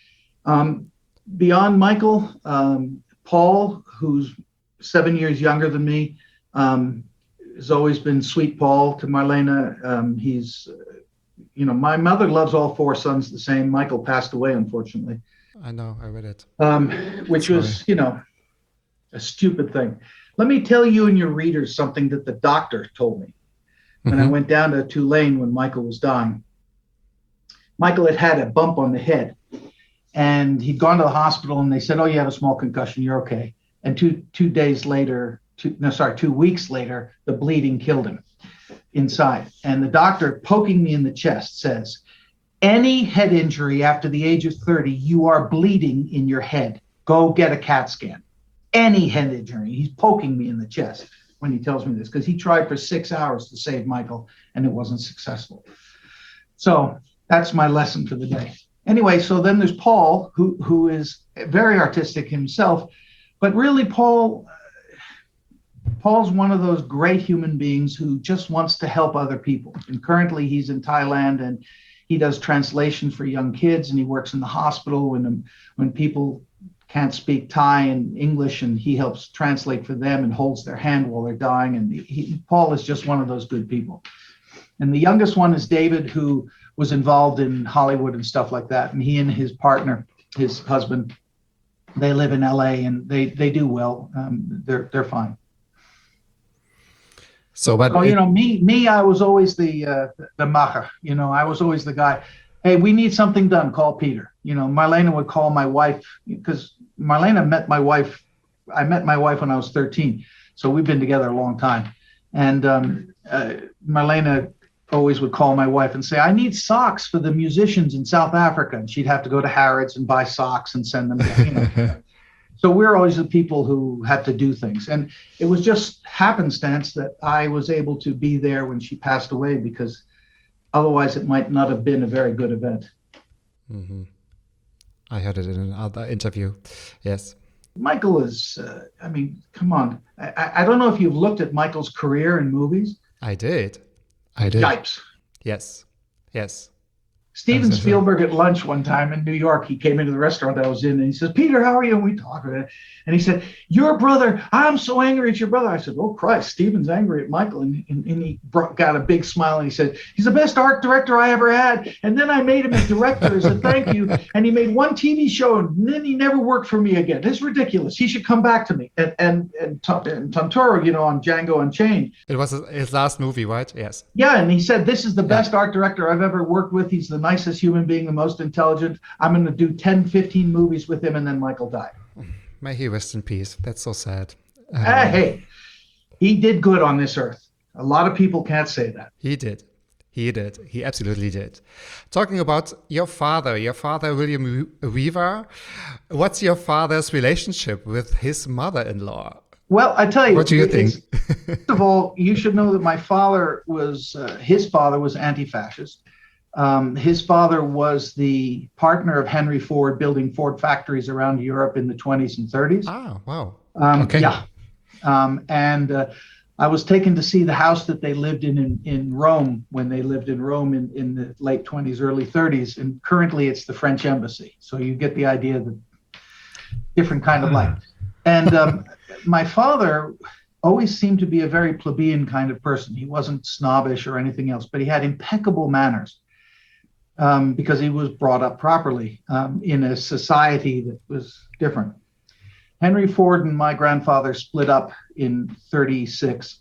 Beyond Michael, Paul, who's 7 years younger than me, has always been sweet Paul to Marlene. He's, my mother loves all 4 sons the same. Michael passed away, unfortunately. I know, I read it. Which was, a stupid thing. Let me tell you and your readers something that the doctor told me when I went down to Tulane when Michael was dying. Michael had a bump on the head, and he'd gone to the hospital, and they said, oh, you have a small concussion, you're okay. And 2 weeks later, the bleeding killed him inside. And the doctor, poking me in the chest, says, any head injury after the age of 30, you are bleeding in your head. Go get a CAT scan. Any head injury. He's poking me in the chest when he tells me this, because he tried for 6 hours to save Michael, and it wasn't successful. So that's my lesson for the day. Anyway, so then there's Paul, who is very artistic himself, but really Paul's one of those great human beings who just wants to help other people. And currently he's in Thailand, and he does translation for young kids, and he works in the hospital when people can't speak Thai and English, and he helps translate for them and holds their hand while they're dying. And Paul is just one of those good people. And the youngest one is David, who was involved in Hollywood and stuff like that. And he and his partner, his husband, they live in LA and they do well. They're fine. So, but me, I was always the macher. I was always the guy. Hey, we need something done. Call Peter. Marlena would call my wife, because Marlena met my wife. I met my wife when I was 13, so we've been together a long time. And Marlena always would call my wife and say, "I need socks for the musicians in South Africa," and she'd have to go to Harrods and buy socks and send them. So we're always the people who had to do things. And it was just happenstance that I was able to be there when she passed away, because otherwise it might not have been a very good event. Mm-hmm. I heard it in another interview. Yes. Michael is, come on. I don't know if you've looked at Michael's career in movies. I did. Yipes. Yes. Steven Spielberg at lunch one time in New York, he came into the restaurant I was in and he says, "Peter, how are you?" And we talked about it. And he said, "Your brother, I'm so angry at your brother." I said, "Oh, Christ, Steven's angry at Michael." And he got a big smile and he said, "He's the best art director I ever had. And then I made him a director as a thank you. And he made one TV show and then he never worked for me again. It's ridiculous. He should come back to me." And Turturro, on Django Unchained. It was his last movie, right? Yes. Yeah, and he said, "This is the best art director I've ever worked with. He's the nicest human being, the most intelligent. I'm going to do 10, 15 movies with him." And then Michael died. May he rest in peace. That's so sad. Hey, he did good on this earth. A lot of people can't say that. He did. He absolutely did. Talking about your father, William Weaver, what's your father's relationship with his mother-in-law? Well, I tell you. What do you think? First of all, you should know that my father was, his father was anti-fascist. His father was the partner of Henry Ford, building Ford factories around Europe in the 20s and 30s. Ah, wow. Okay. Yeah. And I was taken to see the house that they lived in Rome when they lived in Rome in the late 20s, early 30s. And currently it's the French embassy. So you get the idea of the different kind of life. And my father always seemed to be a very plebeian kind of person. He wasn't snobbish or anything else, but he had impeccable manners. Because he was brought up properly in a society that was different. Henry Ford and my grandfather split up in 1936.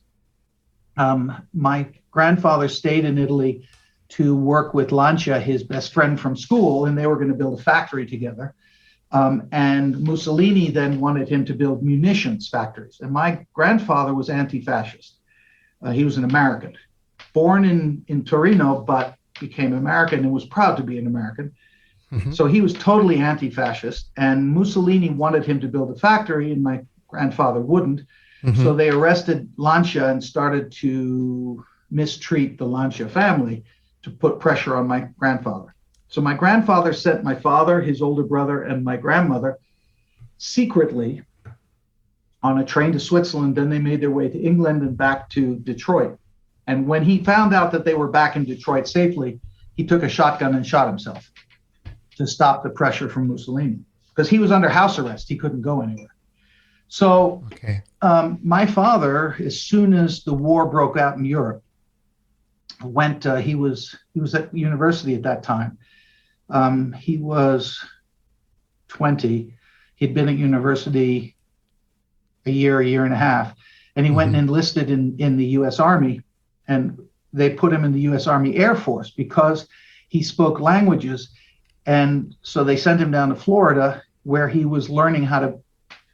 My grandfather stayed in Italy to work with Lancia, his best friend from school, and they were going to build a factory together. And Mussolini then wanted him to build munitions factories. And my grandfather was anti-fascist. He was an American, born in Torino, but became American and was proud to be an American. Mm-hmm. So he was totally anti-fascist, and Mussolini wanted him to build a factory and my grandfather wouldn't. Mm-hmm. So they arrested Lancia and started to mistreat the Lancia family to put pressure on my grandfather. So my grandfather sent my father, his older brother, and my grandmother secretly on a train to Switzerland. Then they made their way to England and back to Detroit. And when he found out that they were back in Detroit safely, he took a shotgun and shot himself to stop the pressure from Mussolini, because he was under house arrest. He couldn't go anywhere. So my father, as soon as the war broke out in Europe, went, he was at university at that time. He was 20. He'd been at university a year and a half, and he went and enlisted in the U.S. Army. And they put him in the U.S. Army Air Force because he spoke languages. And so they sent him down to Florida, where he was learning how to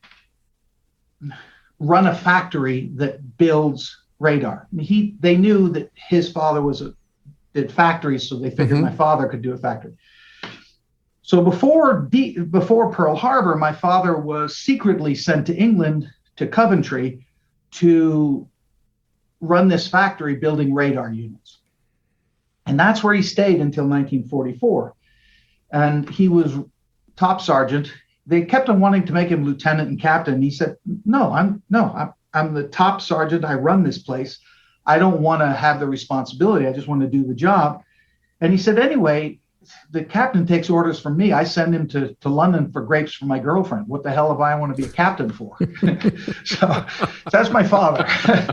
run a factory that builds radar. They knew that his father did factories, so they figured my father could do a factory. So before Pearl Harbor, my father was secretly sent to England, to Coventry, to run this factory building radar units. And that's where he stayed until 1944. And he was top sergeant. They kept on wanting to make him lieutenant and captain. He said, no, I'm the top sergeant. I run this place. I don't want to have the responsibility. I just want to do the job. And he said, anyway, the captain takes orders from me. I send him to London for grapes for my girlfriend. What the hell have I want to be a captain for? so that's my father.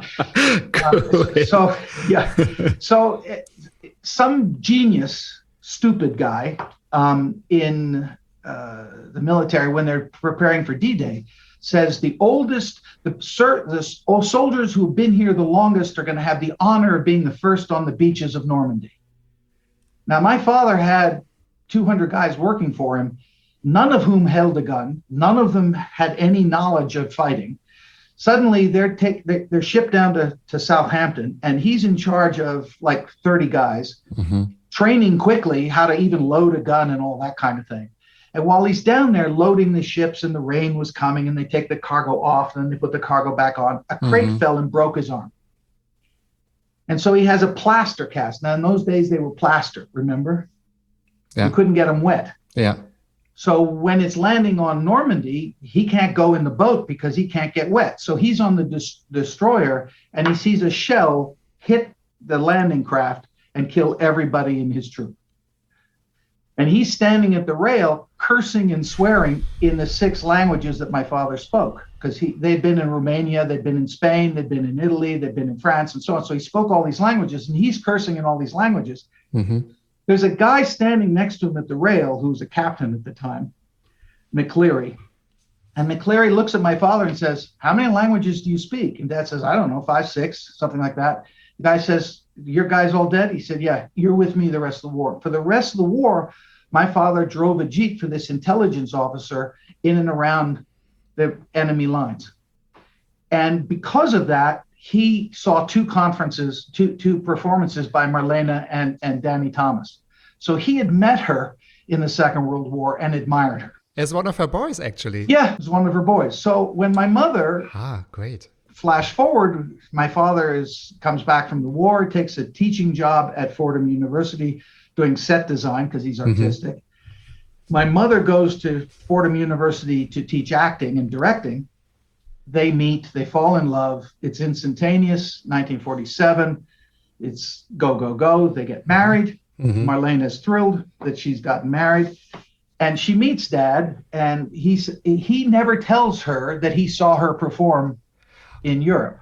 So some genius, stupid guy in the military, when they're preparing for D-Day, says the soldiers who've been here the longest are going to have the honor of being the first on the beaches of Normandy. Now, my father had 200 guys working for him, none of whom held a gun, none of them had any knowledge of fighting. Suddenly, they're shipped down to Southampton, and he's in charge of like 30 guys, training quickly how to even load a gun and all that kind of thing. And while he's down there loading the ships and the rain was coming and they take the cargo off and then they put the cargo back on, a crate fell and broke his arm. And so he has a plaster cast. Now, in those days, they were plaster, remember? Yeah. You couldn't get them wet. Yeah. So when it's landing on Normandy, he can't go in the boat because he can't get wet. So he's on the destroyer and he sees a shell hit the landing craft and kill everybody in his troop. And he's standing at the rail, cursing and swearing in the 6 languages that my father spoke, because they'd been in Romania, they'd been in Spain, they'd been in Italy, they'd been in France, and so on. So he spoke all these languages, and he's cursing in all these languages. There's a guy standing next to him at the rail who was a captain at the time, McCleary. And McCleary looks at my father and says, "How many languages do you speak?" And Dad says, "I don't know, 5, 6, something like that." The guy says, "Your guy's all dead?" He said, "Yeah, you're with me the rest of the war." For the rest of the war, my father drove a Jeep for this intelligence officer in and around the enemy lines. And because of that, he saw 2 performances by Marlene and Danny Thomas. So he had met her in the Second World War and admired her. As one of her boys, actually. Yeah, as one of her boys. So when my mother... great. Flash forward, my father comes back from the war, takes a teaching job at Fordham University, doing set design because he's artistic. My mother goes to Fordham University to teach acting and directing. They meet, they fall in love. It's instantaneous, 1947. It's go, go, go. They get married. Marlene is thrilled that she's gotten married. And she meets Dad, and he never tells her that he saw her perform in Europe.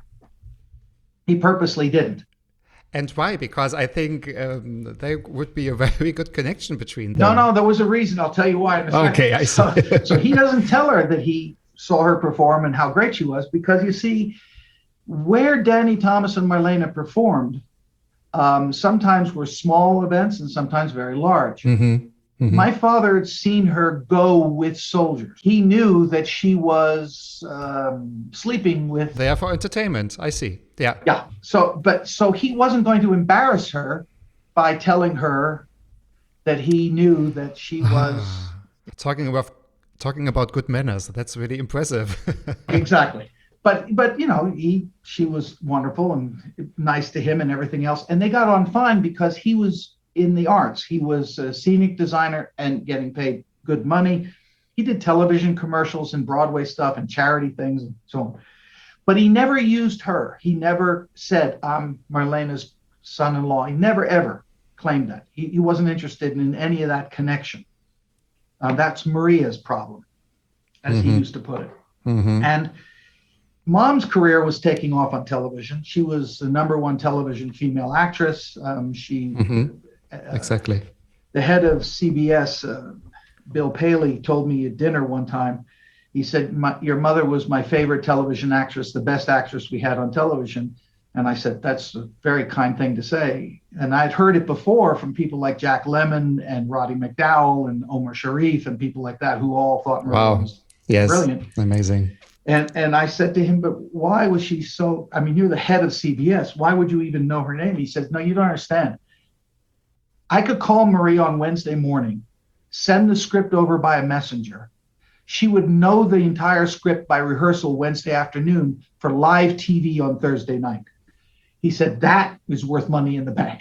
He purposely didn't. And why? Because I think there would be a very good connection between them. No, there was a reason. I'll tell you why in a second. Okay, I see. So he doesn't tell her that he saw her perform and how great she was, because you see, where Danny Thomas and Marlene performed, sometimes were small events and sometimes very large. My father had seen her go with soldiers. He knew that she was sleeping with... There for entertainment, I see. Yeah. Yeah. So he wasn't going to embarrass her by telling her that he knew that she was... Talking about good manners. That's really impressive. Exactly. But you know, she was wonderful and nice to him and everything else. And they got on fine because he was in the arts. He was a scenic designer and getting paid good money. He did television commercials and Broadway stuff and charity things and so on. But he never used her. He never said, "I'm Marlene's son-in-law." He never, ever claimed that. He wasn't interested in any of that connection. That's Maria's problem, as he used to put it. And Mom's career was taking off on television. She was the #1 television female actress. Exactly. The head of CBS, Bill Paley, told me at dinner one time, he said, "Your mother was my favorite television actress, the best actress we had on television." And I said, "That's a very kind thing to say." And I'd heard it before from people like Jack Lemmon and Roddy McDowall and Omar Sharif and people like that, who all thought Maria was brilliant. Amazing. And I said to him, "But why was she so, I mean, you're the head of CBS. Why would you even know her name?" He said, "No, you don't understand. I could call Marie on Wednesday morning, send the script over by a messenger. She would know the entire script by rehearsal Wednesday afternoon for live TV on Thursday night." He said, "That is worth money in the bank."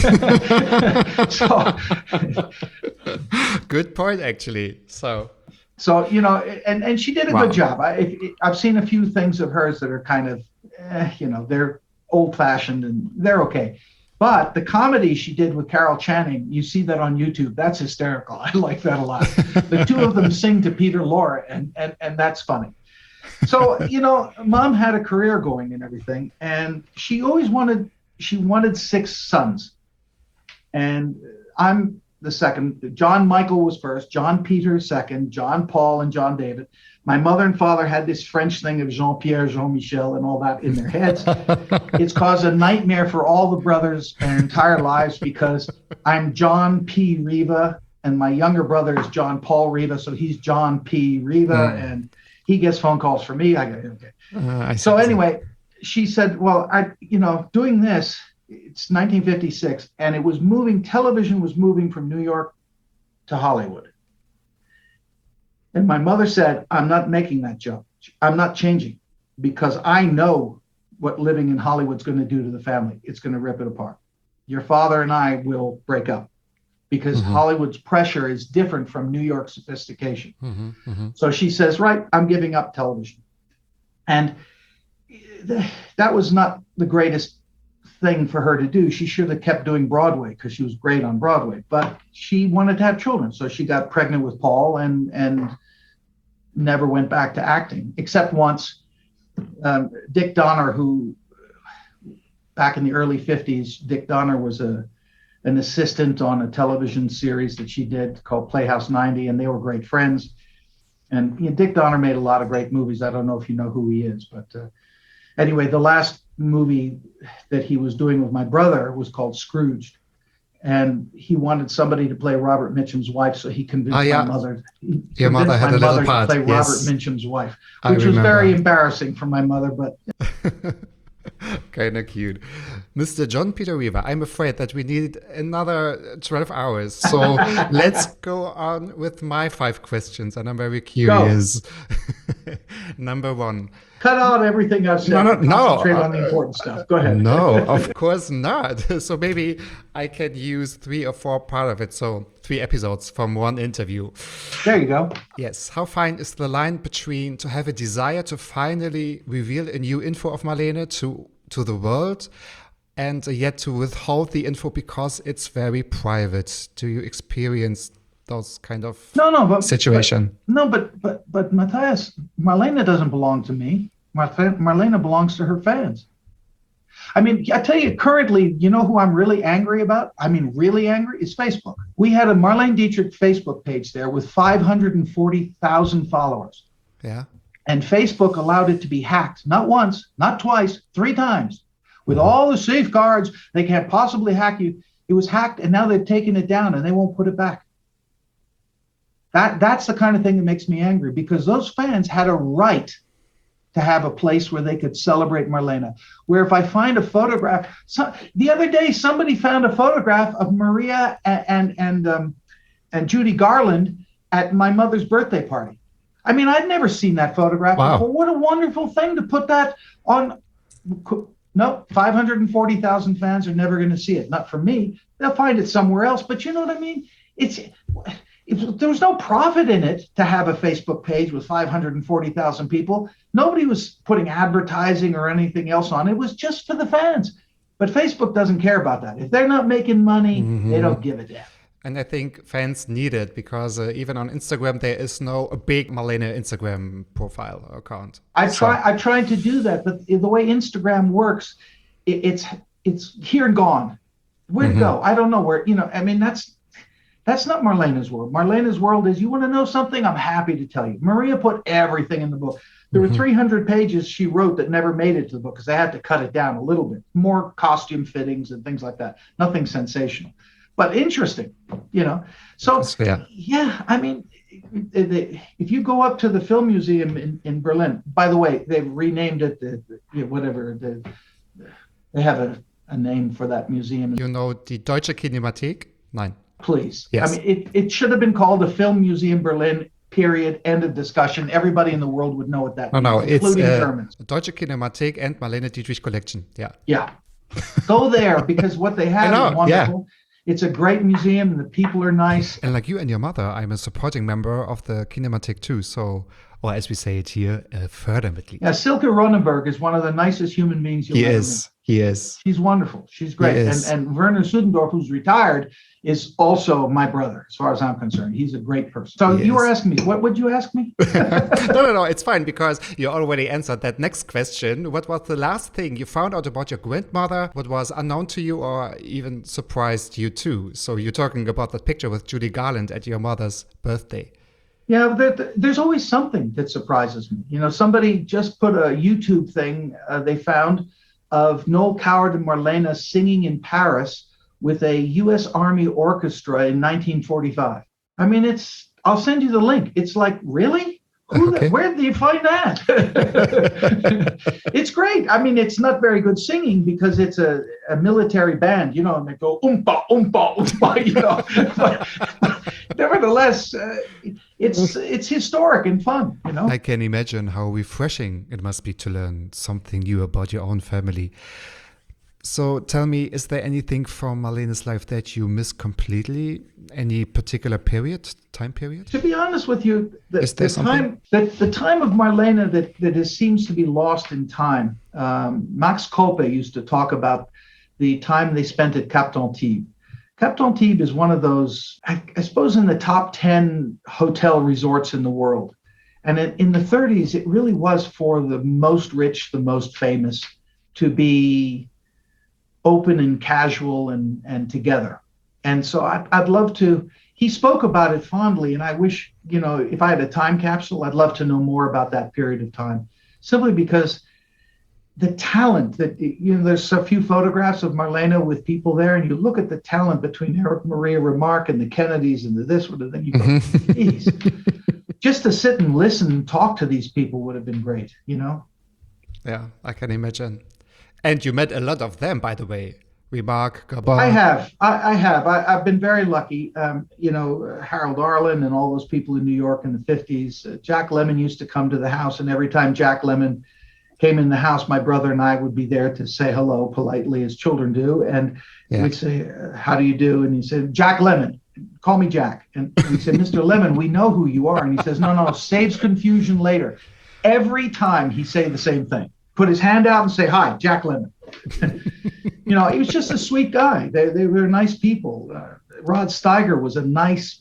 Good point, actually. So you know, and she did a good job. I've seen a few things of hers that are kind of, you know, they're old-fashioned and they're okay. But the comedy she did with Carol Channing, you see that on YouTube. That's hysterical. I like that a lot. The two of them sing to Peter Lorre, and that's funny. So, Mom had a career going and everything, and she wanted 6 sons. And I'm the second. John Michael was first, John Peter second, John Paul and John David. My mother and father had this French thing of Jean-Pierre, Jean-Michel, and all that in their heads. It's caused a nightmare for all the brothers their entire lives because I'm John P. Riva, and my younger brother is John Paul Riva, so he's John P. Riva, and he gets phone calls from me. I go, okay. So anyway, she said, well, doing this, it's 1956, and television was moving from New York to Hollywood. And my mother said, I'm not making that jump. I'm not changing because I know what living in Hollywood's going to do to the family. It's going to rip it apart. Your father and I will break up because Hollywood's pressure is different from New York's sophistication. So she says, right, I'm giving up television. And that was not the greatest thing for her to do. She should have kept doing Broadway because she was great on Broadway, but she wanted to have children. So she got pregnant with Paul and never went back to acting, except once. Dick Donner, who back in the early 50s, Dick Donner was an assistant on a television series that she did called Playhouse 90, and they were great friends. And Dick Donner made a lot of great movies. I don't know if you know who he is, but anyway, the last movie that he was doing with my brother was called Scrooged. And he wanted somebody to play Robert Mitchum's wife, so he convinced my mother. Your mother had a little part. To play Robert Mitchum's wife, which was very embarrassing for my mother, but. Kind of cute. Mr. John Peter Riva, I'm afraid that we need another 12 hours. So let's go on with my 5 questions, and I'm very curious. Number 1. Cut out everything I've said. No. Concentrate on the important stuff. Go ahead. No, of course not. So maybe I can use 3 or 4 part of it. So 3 episodes from one interview. There you go. Yes. How fine is the line between to have a desire to finally reveal a new info of Marlene to the world and yet to withhold the info because it's very private? Do you experience those kind of situation? But Matthias, Marlene doesn't belong to me. Marlene belongs to her fans. I mean, I tell you, currently, you know who I'm really angry about? I mean, really angry is Facebook. We had a Marlene Dietrich Facebook page there with 540,000 followers. Yeah. And Facebook allowed it to be hacked, not once, not twice, 3 times. With all the safeguards, they can't possibly hack you. It was hacked, and now they've taken it down, and they won't put it back. That's the kind of thing that makes me angry, because those fans had a right to have a place where they could celebrate Marlene. Where if I find a photograph, the other day somebody found a photograph of Maria and Judy Garland at my mother's birthday party. I mean, I'd never seen that photograph before. What a wonderful thing to put that on. No, 540,000 fans are never going to see it. Not from me. They'll find it somewhere else. But you know what I mean? There was no profit in it to have a Facebook page with 540,000 people. Nobody was putting advertising or anything else on. It was just for the fans. But Facebook doesn't care about that. If they're not making money, they don't give a damn. And I think fans need it because even on Instagram, there is no big Marlene Instagram profile account. I tried to do that, but the way Instagram works, it's here and gone. Where'd it go? I don't know where, I mean, that's not Marlene's world. Marlene's world is, you want to know something? I'm happy to tell you. Maria put everything in the book. There were 300 pages she wrote that never made it to the book because I had to cut it down a little bit. More costume fittings and things like that. Nothing sensational, but interesting, So, yeah, I mean, if you go up to the Film Museum in Berlin, by the way, they've renamed it, they have a name for that museum. You know, the Deutsche Kinemathek? Nein. Please. Yes. I mean, it should have been called the Film Museum Berlin, period, end of discussion. Everybody in the world would know what that means, including Germans. Deutsche Kinemathek and Marlene Dietrich Collection. Yeah. Yeah. Go there because what they have is wonderful. Yeah. It's a great museum and the people are nice. And like you and your mother, I'm a supporting member of the Kinemathek too. So, or as we say it here, Fördermitglied. Yeah, Silke Ronenberg is one of the nicest human beings you'll ever meet. He is. She's wonderful. She's great. He is. And Werner Sudendorf, who's retired, is also my brother, as far as I'm concerned. He's a great person. So you were asking me, what would you ask me? No, it's fine, because you already answered that next question. What was the last thing you found out about your grandmother? What was unknown to you or even surprised you too? So you're talking about that picture with Judy Garland at your mother's birthday. Yeah, there's always something that surprises me. You know, somebody just put a YouTube thing they found of Noel Coward and Marlene singing in Paris with a U.S. Army orchestra in 1945. I mean, I'll send you the link. It's like, really? Where did you find that? It's great. I mean, it's not very good singing because it's a military band, you know, and they go oompa, oompa, oompa, you know. But nevertheless, it's historic and fun, you know. I can imagine how refreshing it must be to learn something new about your own family. So tell me, is there anything from Marlene's life that you miss completely? Any particular time period? To be honest with you, the time of Marlene that seems to be lost in time. Max Kolpe used to talk about the time they spent at Cap d'Antibes. Cap d'Antibes is one of those, I suppose, in the top 10 hotel resorts in the world. And in the 30s, it really was for the most rich, the most famous, to be open and casual and together. And so I'd love to, he spoke about it fondly, and I wish, you know, if I had a time capsule, I'd love to know more about that period of time, simply because the talent that, you know, there's a few photographs of Marlene with people there, and you look at the talent between Erich Maria Remarque and the Kennedys and the this one, and then you go, geez, just to sit and listen and talk to these people would have been great, you know? Yeah, I can imagine. And you met a lot of them, by the way. Remarque, Gabon. I have. I've been very lucky. You know, Harold Arlen and all those people in New York in the 50s. Jack Lemmon used to come to the house, and every time Jack Lemmon came in the house, my brother and I would be there to say hello politely, as children do. And we'd say, how do you do? And he said, Jack Lemmon, call me Jack. And we said, Mr. Lemmon, we know who you are. And he says, no, saves confusion later. Every time he say the same thing. Put his hand out and say, hi, Jack Lemmon. You know, he was just a sweet guy. They were nice people. Rod Steiger was a nice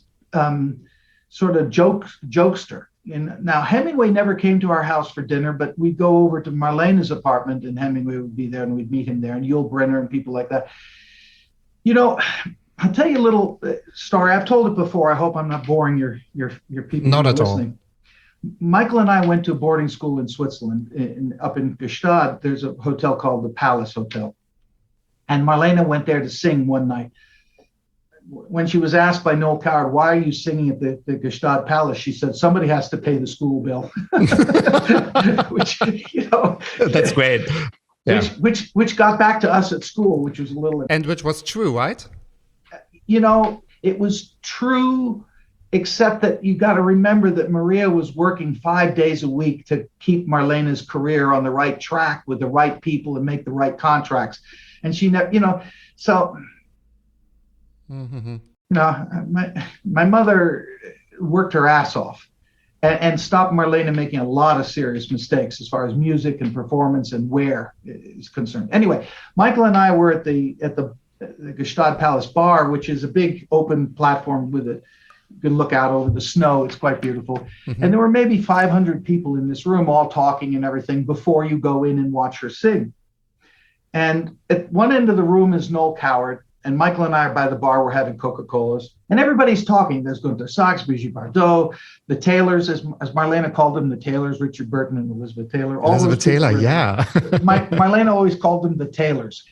sort of jokester. And now Hemingway never came to our house for dinner, but we'd go over to Marlene's apartment and Hemingway would be there and we'd meet him there, and Yul Brynner and people like that. You know, I'll tell you a little story. I've told it before. I hope I'm not boring your people. Not at listening. all. Michael and I went to a boarding school in Switzerland. Up in Gstaad, there's a hotel called the Palace Hotel. And Marlene went there to sing one night. When she was asked by Noel Coward, why are you singing at the Gstaad Palace? She said, somebody has to pay the school bill. Which, you know. That's great. Yeah. Which got back to us at school, which was a little. And which was true, right? You know, it was true, except that you got to remember that Maria was working 5 days a week to keep Marlene's career on the right track with the right people and make the right contracts. And she never, you know, so, you know, my mother worked her ass off and stopped Marlene making a lot of serious mistakes as far as music and performance and wear is concerned. Anyway, Michael and I were at the Gstaad Palace Bar, which is a big open platform with a good look out over the snow. It's quite beautiful. And there were maybe 500 people in this room all talking and everything before you go in and watch her sing. And at one end of the room is Noel Coward, and Michael and I are by the bar. We're having Coca-Colas, and everybody's talking. There's Gunther Sachs, Brigitte Bardot, the Taylors, as Marlene called them, the Taylors, Richard Burton and Elizabeth Taylor. Elizabeth Taylor, yeah. Marlene always called them the Taylors.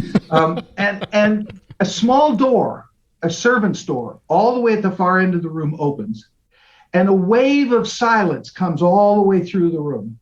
And a small door, a servant's door, all the way at the far end of the room opens, and a wave of silence comes all the way through the room.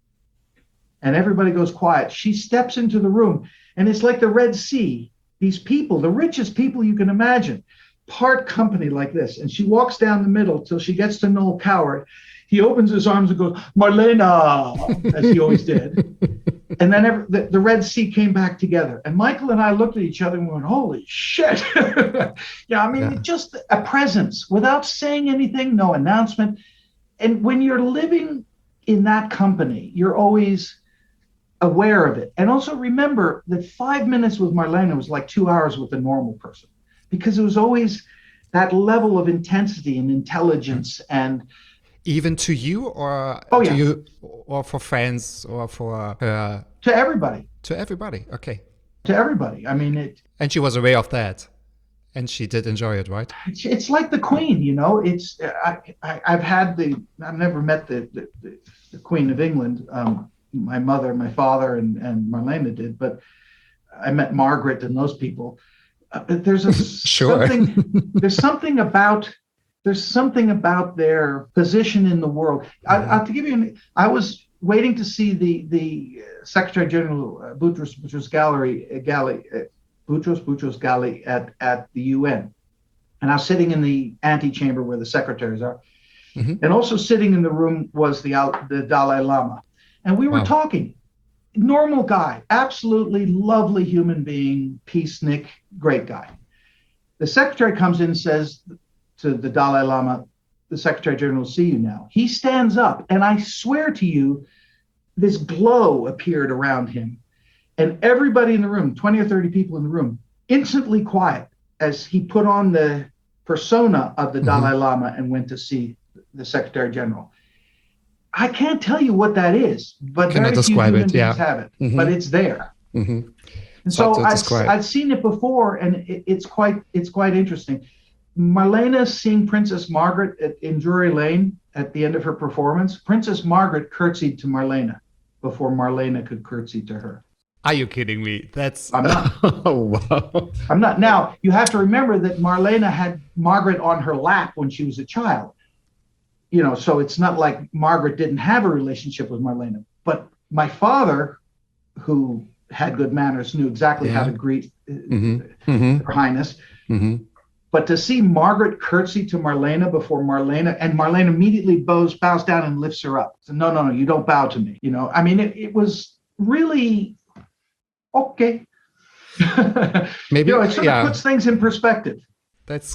And everybody goes quiet. She steps into the room, and it's like the Red Sea. These people, the richest people you can imagine, part company like this. And she walks down the middle till she gets to Noel Coward. He opens his arms and goes, Marlene, as he always did. And then the Red Sea came back together. And Michael and I looked at each other and went, holy shit. Just a presence without saying anything, no announcement. And when you're living in that company, you're always aware of it. And also remember that 5 minutes with Marlene was like 2 hours with a normal person, because it was always that level of intensity and intelligence. And even to you, or to you, or for friends, or for her? To everybody. To everybody. Okay. To everybody. I mean, and she was aware of that, and she did enjoy it, right? It's like the Queen, you know. I've never met the Queen of England. My mother, my father, and Marlene did, but I met Margaret and those people. There's sure. There's something about their position in the world. I'll give you. I was waiting to see the Secretary General Boutros Ghali at the UN, and I was sitting in the antechamber where the secretaries are, and also sitting in the room was the Dalai Lama, and we were talking. Normal guy, absolutely lovely human being, peacenik, great guy. The secretary comes in and says to the Dalai Lama, the Secretary General will see you now. He stands up, and I swear to you, this glow appeared around him. And everybody in the room, 20 or 30 people in the room, instantly quiet as he put on the persona of the Dalai Lama and went to see the Secretary General. I can't tell you what that is, but very few human beings have it. But it's there. And so I've seen it before, and it's quite interesting. Marlene seeing Princess Margaret in Drury Lane at the end of her performance. Princess Margaret curtsied to Marlene before Marlene could curtsy to her. Are you kidding me? I'm not. Oh, wow. I'm not. Now, you have to remember that Marlene had Margaret on her lap when she was a child. You know, so it's not like Margaret didn't have a relationship with Marlene. But my father, who had good manners, knew exactly how to greet Her Highness. But to see Margaret curtsy to Marlene before Marlene, and Marlene immediately bows down and lifts her up. So, no, you don't bow to me. You know, I mean, it was really okay. Maybe it sort of puts things in perspective. That's,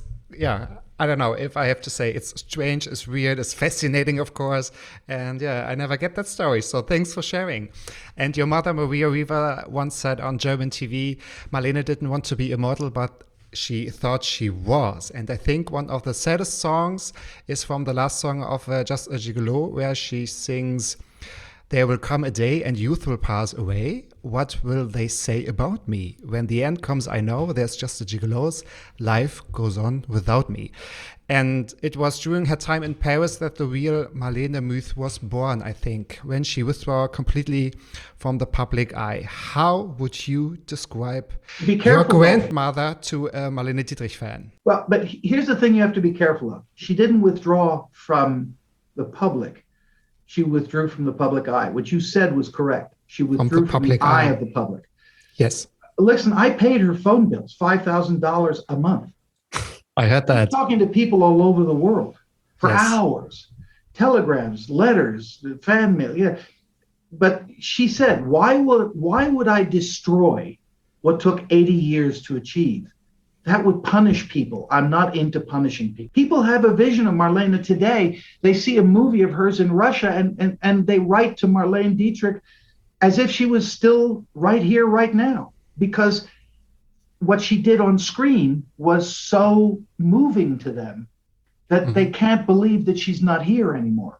I don't know if I have to say it's strange, it's weird, it's fascinating, of course. And I never get that story. So thanks for sharing. And your mother, Maria Riva, once said on German TV, Marlene didn't want to be a model, but she thought she was. And I think one of the saddest songs is from the last song of Just a Gigolo, where she sings, "There will come a day and youth will pass away. What will they say about me? When the end comes, I know there's just a gigolo's. Life goes on without me." And it was during her time in Paris that the real Marlene Muth was born, I think, when she withdrew completely from the public eye. How would you describe your grandmother to a Marlene Dietrich fan? Well, but here's the thing you have to be careful of. She didn't withdraw from the public. She withdrew from the public eye. What you said was correct. She withdrew from the eye of the public. Yes. Listen, I paid her phone bills, $5,000 a month. I heard that. Talking to people all over the world for hours. Telegrams, letters, fan mail. Yeah. But she said, why would I destroy what took 80 years to achieve? That would punish people. I'm not into punishing people. People have a vision of Marlene today. They see a movie of hers in Russia and they write to Marlene Dietrich as if she was still right here, right now, because what she did on screen was so moving to them that they can't believe that she's not here anymore.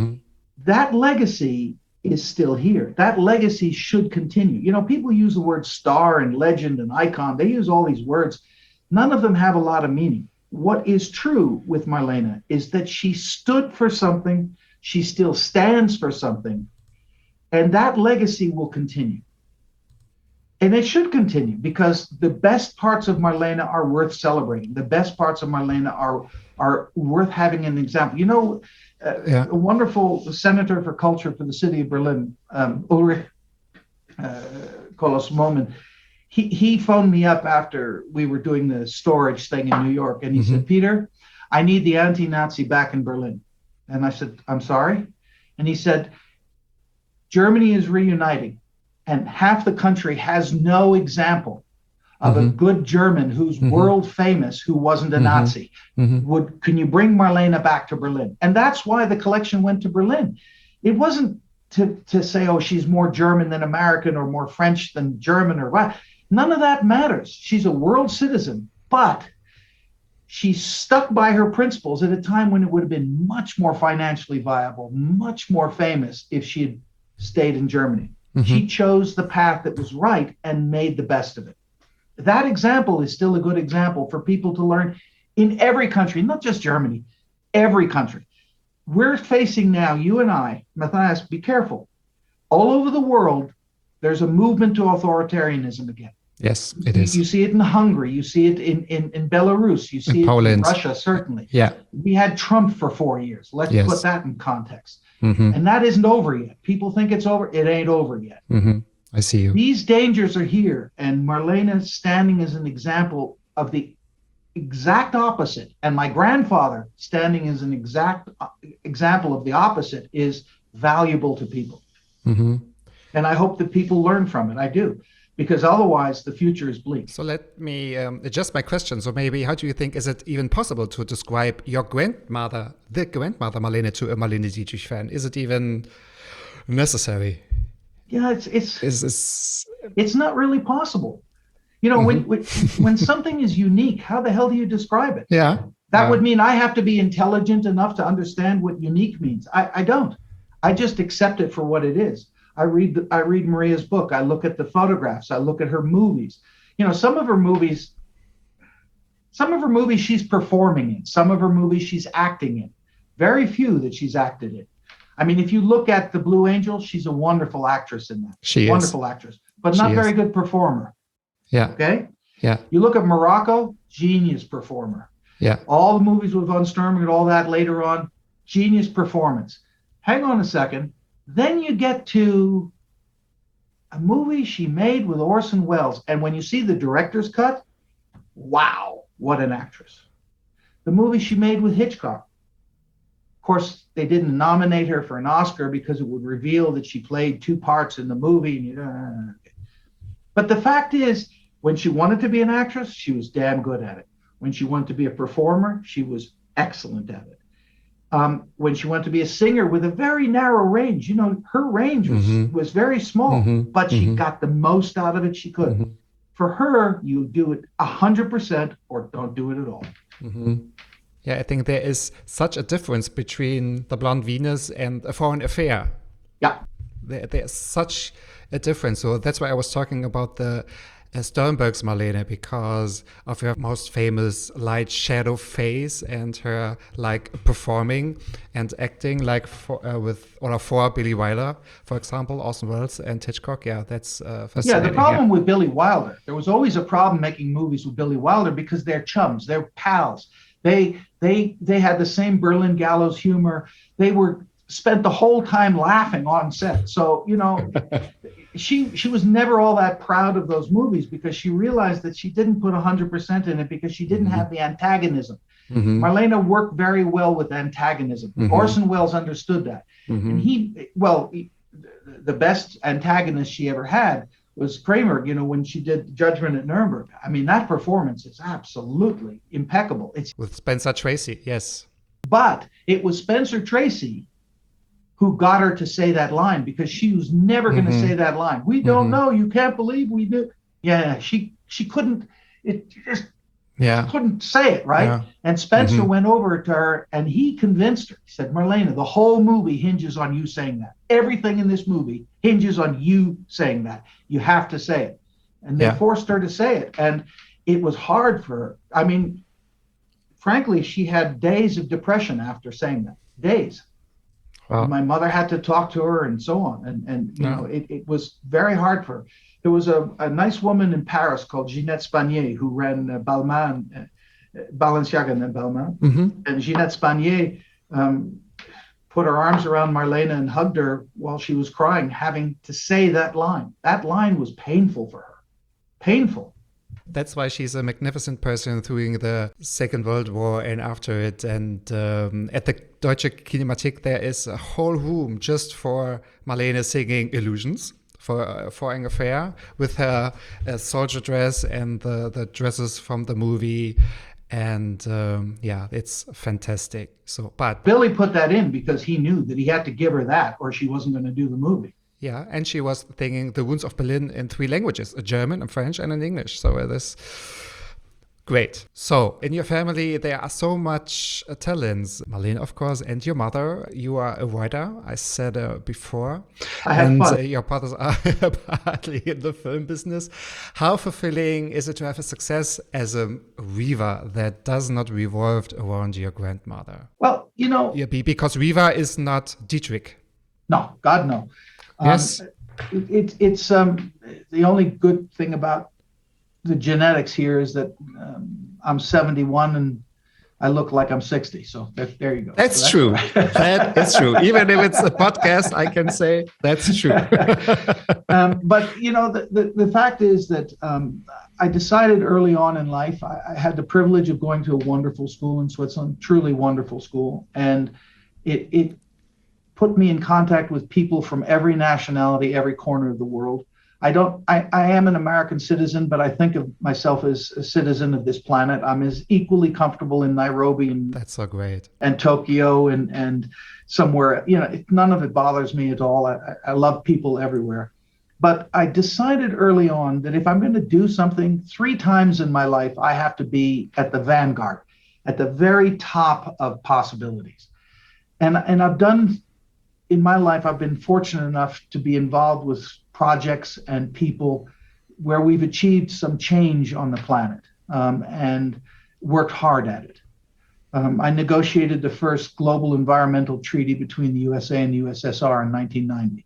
That legacy is still here. That legacy should continue. You know, people use the word star and legend and icon. They use all these words. None of them have a lot of meaning. What is true with Marlene is that she stood for something. She still stands for something. And that legacy will continue. And it should continue because the best parts of Marlene are worth celebrating. The best parts of Marlene are worth having an example. You know, a wonderful senator for culture for the city of Berlin, Ulrich Kolos-Momen, he phoned me up after we were doing the storage thing in New York. And he said, "Peter, I need the anti-Nazi back in Berlin." And I said, "I'm sorry?" And he said, "Germany is reuniting, and half the country has no example of a good German who's world famous, who wasn't a Nazi. Can you bring Marlene back to Berlin?" And that's why the collection went to Berlin. It wasn't to say, oh, she's more German than American or more French than German or what. None of that matters. She's a world citizen, but she stuck by her principles at a time when it would have been much more financially viable, much more famous if she had stayed in Germany. Mm-hmm. She chose the path that was right and made the best of it. That example is still a good example for people to learn in every country, not just Germany, every country. We're facing now, you and I, Matthias, be careful. All over the world, there's a movement to authoritarianism again. Yes, it is. You see it in Hungary. You see it in Belarus. You see it Poland. In Russia, certainly. Yeah. We had Trump for 4 years. Let's Yes. put that in context. Mm-hmm. And that isn't over yet. People think it's over. It ain't over yet. Mm-hmm. I see you. These dangers are here. And Marlene standing as an example of the exact opposite. And my grandfather standing as an exact example of the opposite is valuable to people. Mm-hmm. And I hope that people learn from it. I do. Because otherwise the future is bleak. So let me adjust my question. So maybe, how do you think, is it even possible to describe your grandmother, the grandmother Marlene, to a Marlene Dietrich fan? Is it even necessary? Yeah, it's not really possible. You know, mm-hmm. when something is unique, how the hell do you describe it? Yeah. That would mean I have to be intelligent enough to understand what unique means. I don't. I just accept it for what it is. I read Maria's book. I look at the photographs. I look at her movies. You know, some of her movies she's performing in. Some of her movies she's acting in. Very few that she's acted in. I mean, if you look at The Blue Angel, she's a wonderful actress in that. She is. Wonderful actress, but not very good performer. Yeah. Okay? Yeah. You look at Morocco, genius performer. Yeah. All the movies with Von Sturm and all that later on, genius performance. Hang on a second. Then you get to a movie she made with Orson Welles. And when you see the director's cut, wow, what an actress. The movie she made with Hitchcock. Of course, they didn't nominate her for an Oscar because it would reveal that she played two parts in the movie. But the fact is, when she wanted to be an actress, she was damn good at it. When she wanted to be a performer, she was excellent at it. When she wanted to be a singer with a very narrow range, you know, her range was very small, but she got the most out of it she could. Mm-hmm. For her, you do it 100% or don't do it at all. Mm-hmm. Yeah, I think there is such a difference between The Blonde Venus and A Foreign Affair. Yeah. There's such a difference. So that's why I was talking about the Sternberg's Marlene, because of her most famous light shadow face and her like performing and acting like for Billy Wilder, for example, Orson Welles and Hitchcock. Yeah, that's fascinating. Yeah, the problem with Billy Wilder, there was always a problem making movies with Billy Wilder because they're chums, they're pals. They had the same Berlin Gallows humor. They spent the whole time laughing on set. So, you know, she was never all that proud of those movies because she realized that she didn't put 100% in it because she didn't have the antagonism. Mm-hmm. Marlene worked very well with antagonism. Mm-hmm. Orson Welles understood that. Mm-hmm. And the best antagonist she ever had was Kramer, you know, when she did Judgment at Nuremberg. I mean, that performance is absolutely impeccable. It's with Spencer Tracy, yes. But it was Spencer Tracy who got her to say that line because she was never going to say that line. We don't know. You can't believe we do. Yeah, she couldn't. It just couldn't say it, right? Yeah. And Spencer went over to her and he convinced her. He said, Marlene, the whole movie hinges on you saying that. Everything in this movie hinges on you saying that. You have to say it. And they forced her to say it. And it was hard for her. I mean, frankly, she had days of depression after saying that. Days. Wow. My mother had to talk to her and so on. And you know, it was very hard for her. There was a nice woman in Paris called Ginette Spanier who ran Balmain, Balenciaga and Balmain. Mm-hmm. And Ginette Spanier put her arms around Marlene and hugged her while she was crying, having to say that line. That line was painful for her. Painful. That's why she's a magnificent person during the Second World War and after it. And at the Deutsche Kinemathek, there is a whole room just for Marlene singing Illusions for Foreign Affair with her soldier dress and the dresses from the movie. And it's fantastic. So, but Billy put that in because he knew that he had to give her that or she wasn't going to do the movie. yeah, and she was thinking The Wounds of Berlin in 3 languages, a German, a French, and an English. So it is great. So in your family, there are so much talents. Marlene, of course, and your mother. You are a writer, I said before. I have and fun. Your brothers are partly in the film business. How fulfilling is it to have a success as a weaver that does not revolve around your grandmother? Well, Yeah, because weaver is not Dietrich. no, God, no. Yes. It's the only good thing about the genetics here is that I'm 71 and I look like I'm 60. So there you go. That's So true. That is true. Even if it's a podcast, I can say that's true. But the fact is that I decided early on in life, I had the privilege of going to a wonderful school in Switzerland, truly wonderful school. And it put me in contact with people from every nationality, every corner of the world. I am an American citizen, but I think of myself as a citizen of this planet. I'm as equally comfortable in Nairobi That's so great. and Tokyo and somewhere, none of it bothers me at all. I love people everywhere. But I decided early on that if I'm going to do something 3 times in my life, I have to be at the vanguard, at the very top of possibilities. And I've done, in my life, I've been fortunate enough to be involved with projects and people where we've achieved some change on the planet and worked hard at it. I negotiated the first global environmental treaty between the USA and the USSR in 1990.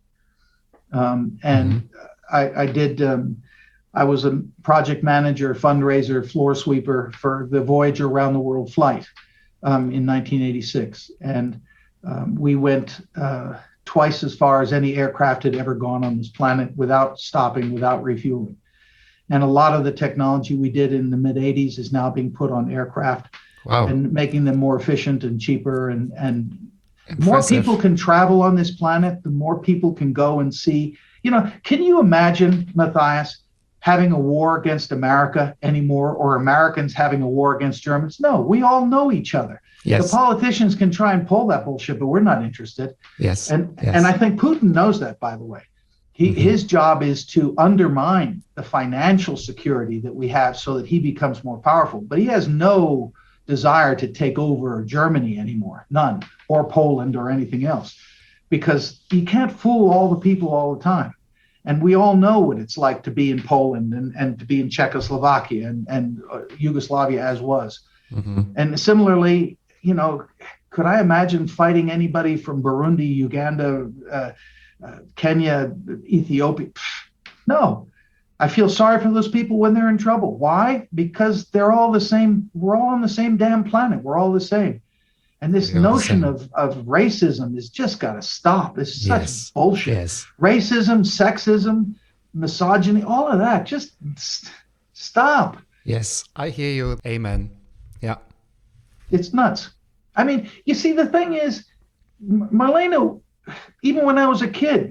I was a project manager, fundraiser, floor sweeper for the Voyager Around the World flight in 1986. And we went twice as far as any aircraft had ever gone on this planet without stopping, without refueling. And a lot of the technology we did in the mid 80s is now being put on aircraft. Wow. And making them more efficient and cheaper. And Impressive. more people can travel on this planet, the more people can go and see. Can you imagine, Matthias, having a war against America anymore, or Americans having a war against Germans? No, we all know each other. Yes. The politicians can try and pull that bullshit, but we're not interested. Yes. And Yes. I think Putin knows that, by the way. His job is to undermine the financial security that we have so that he becomes more powerful. But he has no desire to take over Germany anymore, none, or Poland or anything else, because you can't fool all the people all the time. And we all know what it's like to be in Poland and to be in Czechoslovakia and Yugoslavia as was. And similarly, could I imagine fighting anybody from Burundi, Uganda, Kenya, Ethiopia? No. I feel sorry for those people when they're in trouble. Why? Because they're all the same. We're all on the same damn planet. We're all the same. And this notion of racism has just got to stop. This is such bullshit. Yes. Racism, sexism, misogyny, all of that. Just stop. Yes, I hear you. Amen. Yeah. It's nuts. I mean, you see, the thing is, Marlene, even when I was a kid,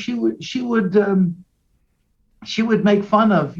she would make fun of,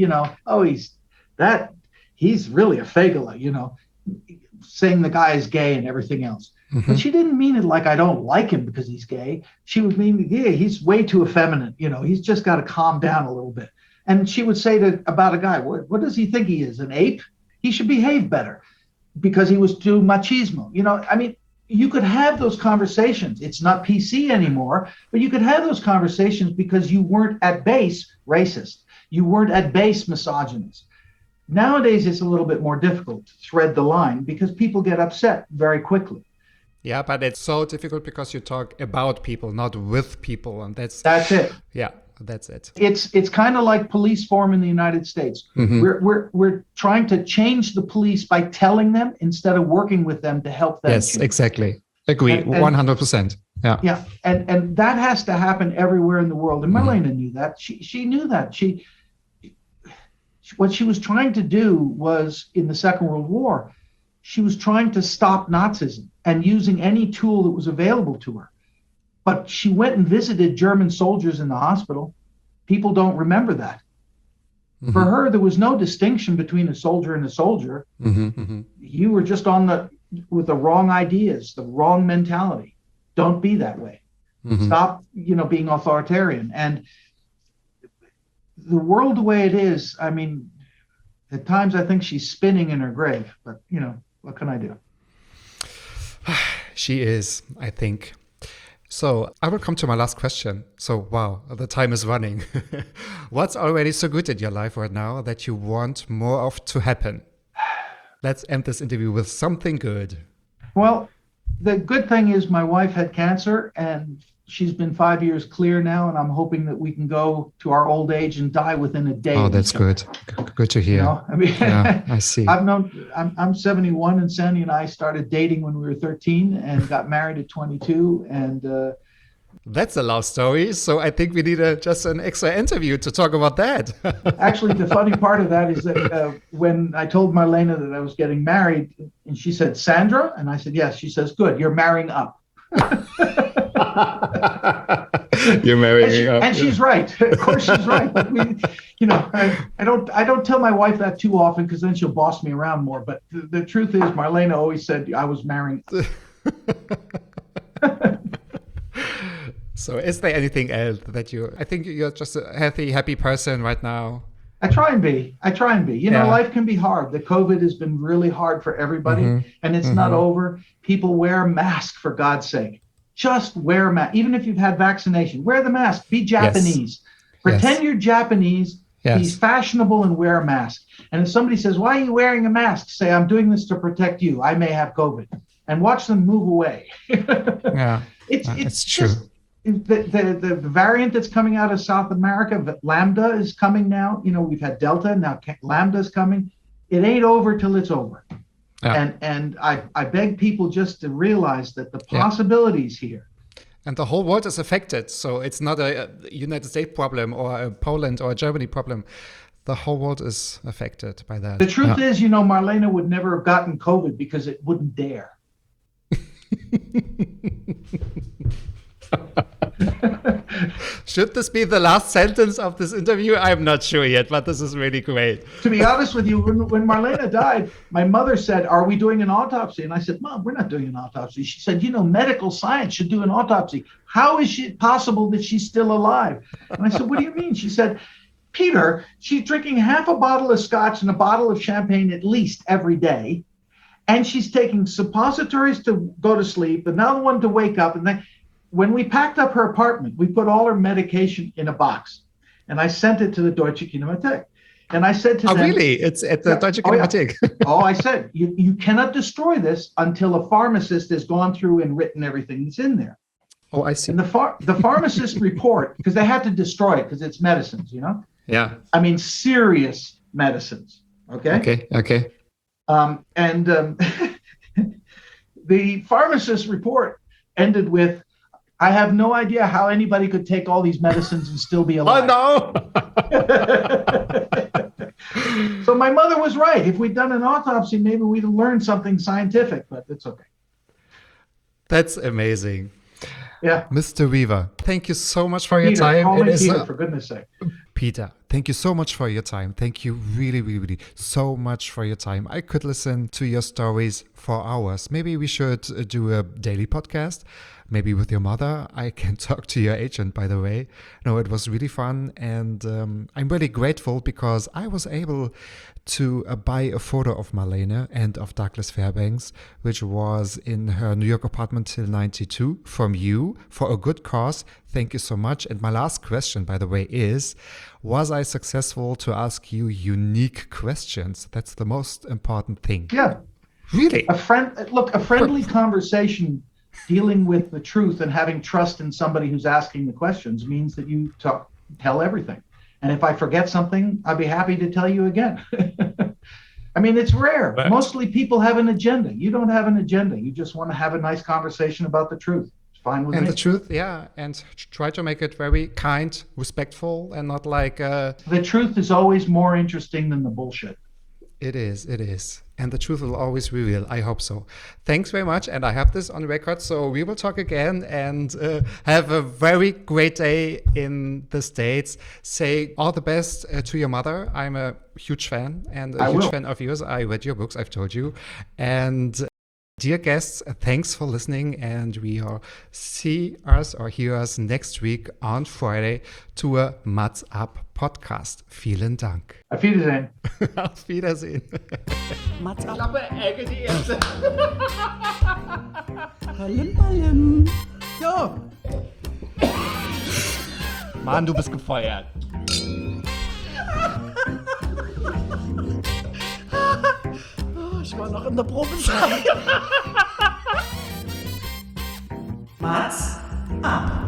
he's really a fagula, saying the guy is gay and everything else. But she didn't mean it like I don't like him because he's gay. She would mean, yeah, he's way too effeminate. He's just got to calm down a little bit. And she would say about a guy, what does he think he is, an ape? He should behave better because he was too machismo. You could have those conversations. It's not PC anymore, but you could have those conversations because you weren't at base racist. You weren't at base misogynist. Nowadays, it's a little bit more difficult to thread the line because people get upset very quickly. Yeah, but it's so difficult because you talk about people, not with people. And that's it. Yeah, that's it. It's kind of like police form in the United States. We're trying to change the police by telling them instead of working with them to help them. Yes, change. Exactly. Agree, 100%. Yeah. Yeah, and that has to happen everywhere in the world. And Marlene knew that. She knew that. What she was trying to do was, in the Second World War, she was trying to stop Nazism and using any tool that was available to her. But she went and visited German soldiers in the hospital. People don't remember that. For her, there was no distinction between a soldier and a soldier. you were just with the wrong ideas, the wrong mentality. Don't be that way. Stop, being authoritarian. And the world the way it is, I mean, at times I think she's spinning in her grave, but what can I do? She is, I think. So I will come to my last question. So, wow, the time is running. What's already so good in your life right now that you want more of to happen? Let's end this interview with something good. Well, the good thing is my wife had cancer and she's been 5 years clear now. And I'm hoping that we can go to our old age and die within a day. Oh, that's good. Good to hear. I mean, yeah, I see. I'm 71 and Sandy and I started dating when we were 13 and got married at 22. And that's a love story. So I think we need just an extra interview to talk about that. Actually, the funny part of that is that when I told Marlena that I was getting married, and she said, Sandra? And I said, yes. She says, good, you're marrying up. You're marrying up. And she's right. Of course she's right. But I don't tell my wife that too often because then she'll boss me around more. But the truth is, Marlena always said I was marrying up. So is there anything else that I think you're just a healthy, happy person right now? I try and be. Life can be hard. The COVID has been really hard for everybody and it's not over. People wear masks for God's sake. Just wear a mask. Even if you've had vaccination, wear the mask. Be Japanese. Yes. Pretend you're Japanese. Yes. Be fashionable and wear a mask. And if somebody says, why are you wearing a mask? Say, I'm doing this to protect you. I may have COVID. And watch them move away. Yeah, it's true. The variant that's coming out of South America, Lambda is coming now. We've had Delta, now Lambda is coming. It ain't over till it's over. Yeah. And I beg people just to realize that the possibilities here. And the whole world is affected. So it's not a United States problem or a Poland or a Germany problem. The whole world is affected by that. The truth is, Marlena would never have gotten COVID because it wouldn't dare. Should this be the last sentence of this interview? I'm not sure yet, but this is really great. To be honest with you, when Marlena died, my mother said, are we doing an autopsy? And I said, Mom, we're not doing an autopsy. She said, medical science should do an autopsy. How is it possible that she's still alive? And I said, what do you mean? She said, Peter, she's drinking half a bottle of scotch and a bottle of champagne at least every day. And she's taking suppositories to go to sleep, another one to wake up. And then when we packed up her apartment, we put all her medication in a box. And I sent it to the Deutsche Kinemathek. And I said to them... Oh, really? It's at the Deutsche Kinemathek. I said, you cannot destroy this until a pharmacist has gone through and written everything that's in there. Oh, I see. And the pharmacist report, because they had to destroy it because it's medicines, Yeah. I mean, serious medicines. Okay. The pharmacist report ended with, I have no idea how anybody could take all these medicines and still be alive. Oh, no. So my mother was right. If we'd done an autopsy, maybe we'd have learned something scientific, but it's okay. That's amazing. Yeah. Mr. Weaver, thank you so much for your time. Call me Peter, for goodness sake. Peter, thank you so much for your time. Thank you really, really, really so much for your time. I could listen to your stories for hours. Maybe we should do a daily podcast. Maybe with your mother. I can talk to your agent, by the way. No, it was really fun. And I'm really grateful because I was able to buy a photo of Marlena and of Douglas Fairbanks, which was in her New York apartment till 92 from you for a good cause. Thank you so much. And my last question, by the way, is, was I successful to ask you unique questions? That's the most important thing. Yeah. Really? A friendly conversation dealing with the truth and having trust in somebody who's asking the questions means that you tell everything. And if I forget something, I'd be happy to tell you again. I mean, it's rare. But mostly people have an agenda. You don't have an agenda. You just want to have a nice conversation about the truth. It's fine with me. And the truth, yeah. And try to make it very kind, respectful, and not like... The truth is always more interesting than the bullshit. It is. And the truth will always reveal. I hope so. Thanks very much. And I have this on record. So we will talk again and have a very great day in the States. Say all the best to your mother. I'm a huge fan and a huge fan of yours. I read your books, I've told you. And dear guests, thanks for listening. And we'll see us or hear us next week on Friday to a Mats Up Podcast. Vielen Dank. Auf Wiedersehen. Auf Wiedersehen. Mats ab. Klappe, Ecke, die erste. Ballim. So. Mann, du bist gefeuert. Ich war noch in der Probezeit. Mats ab.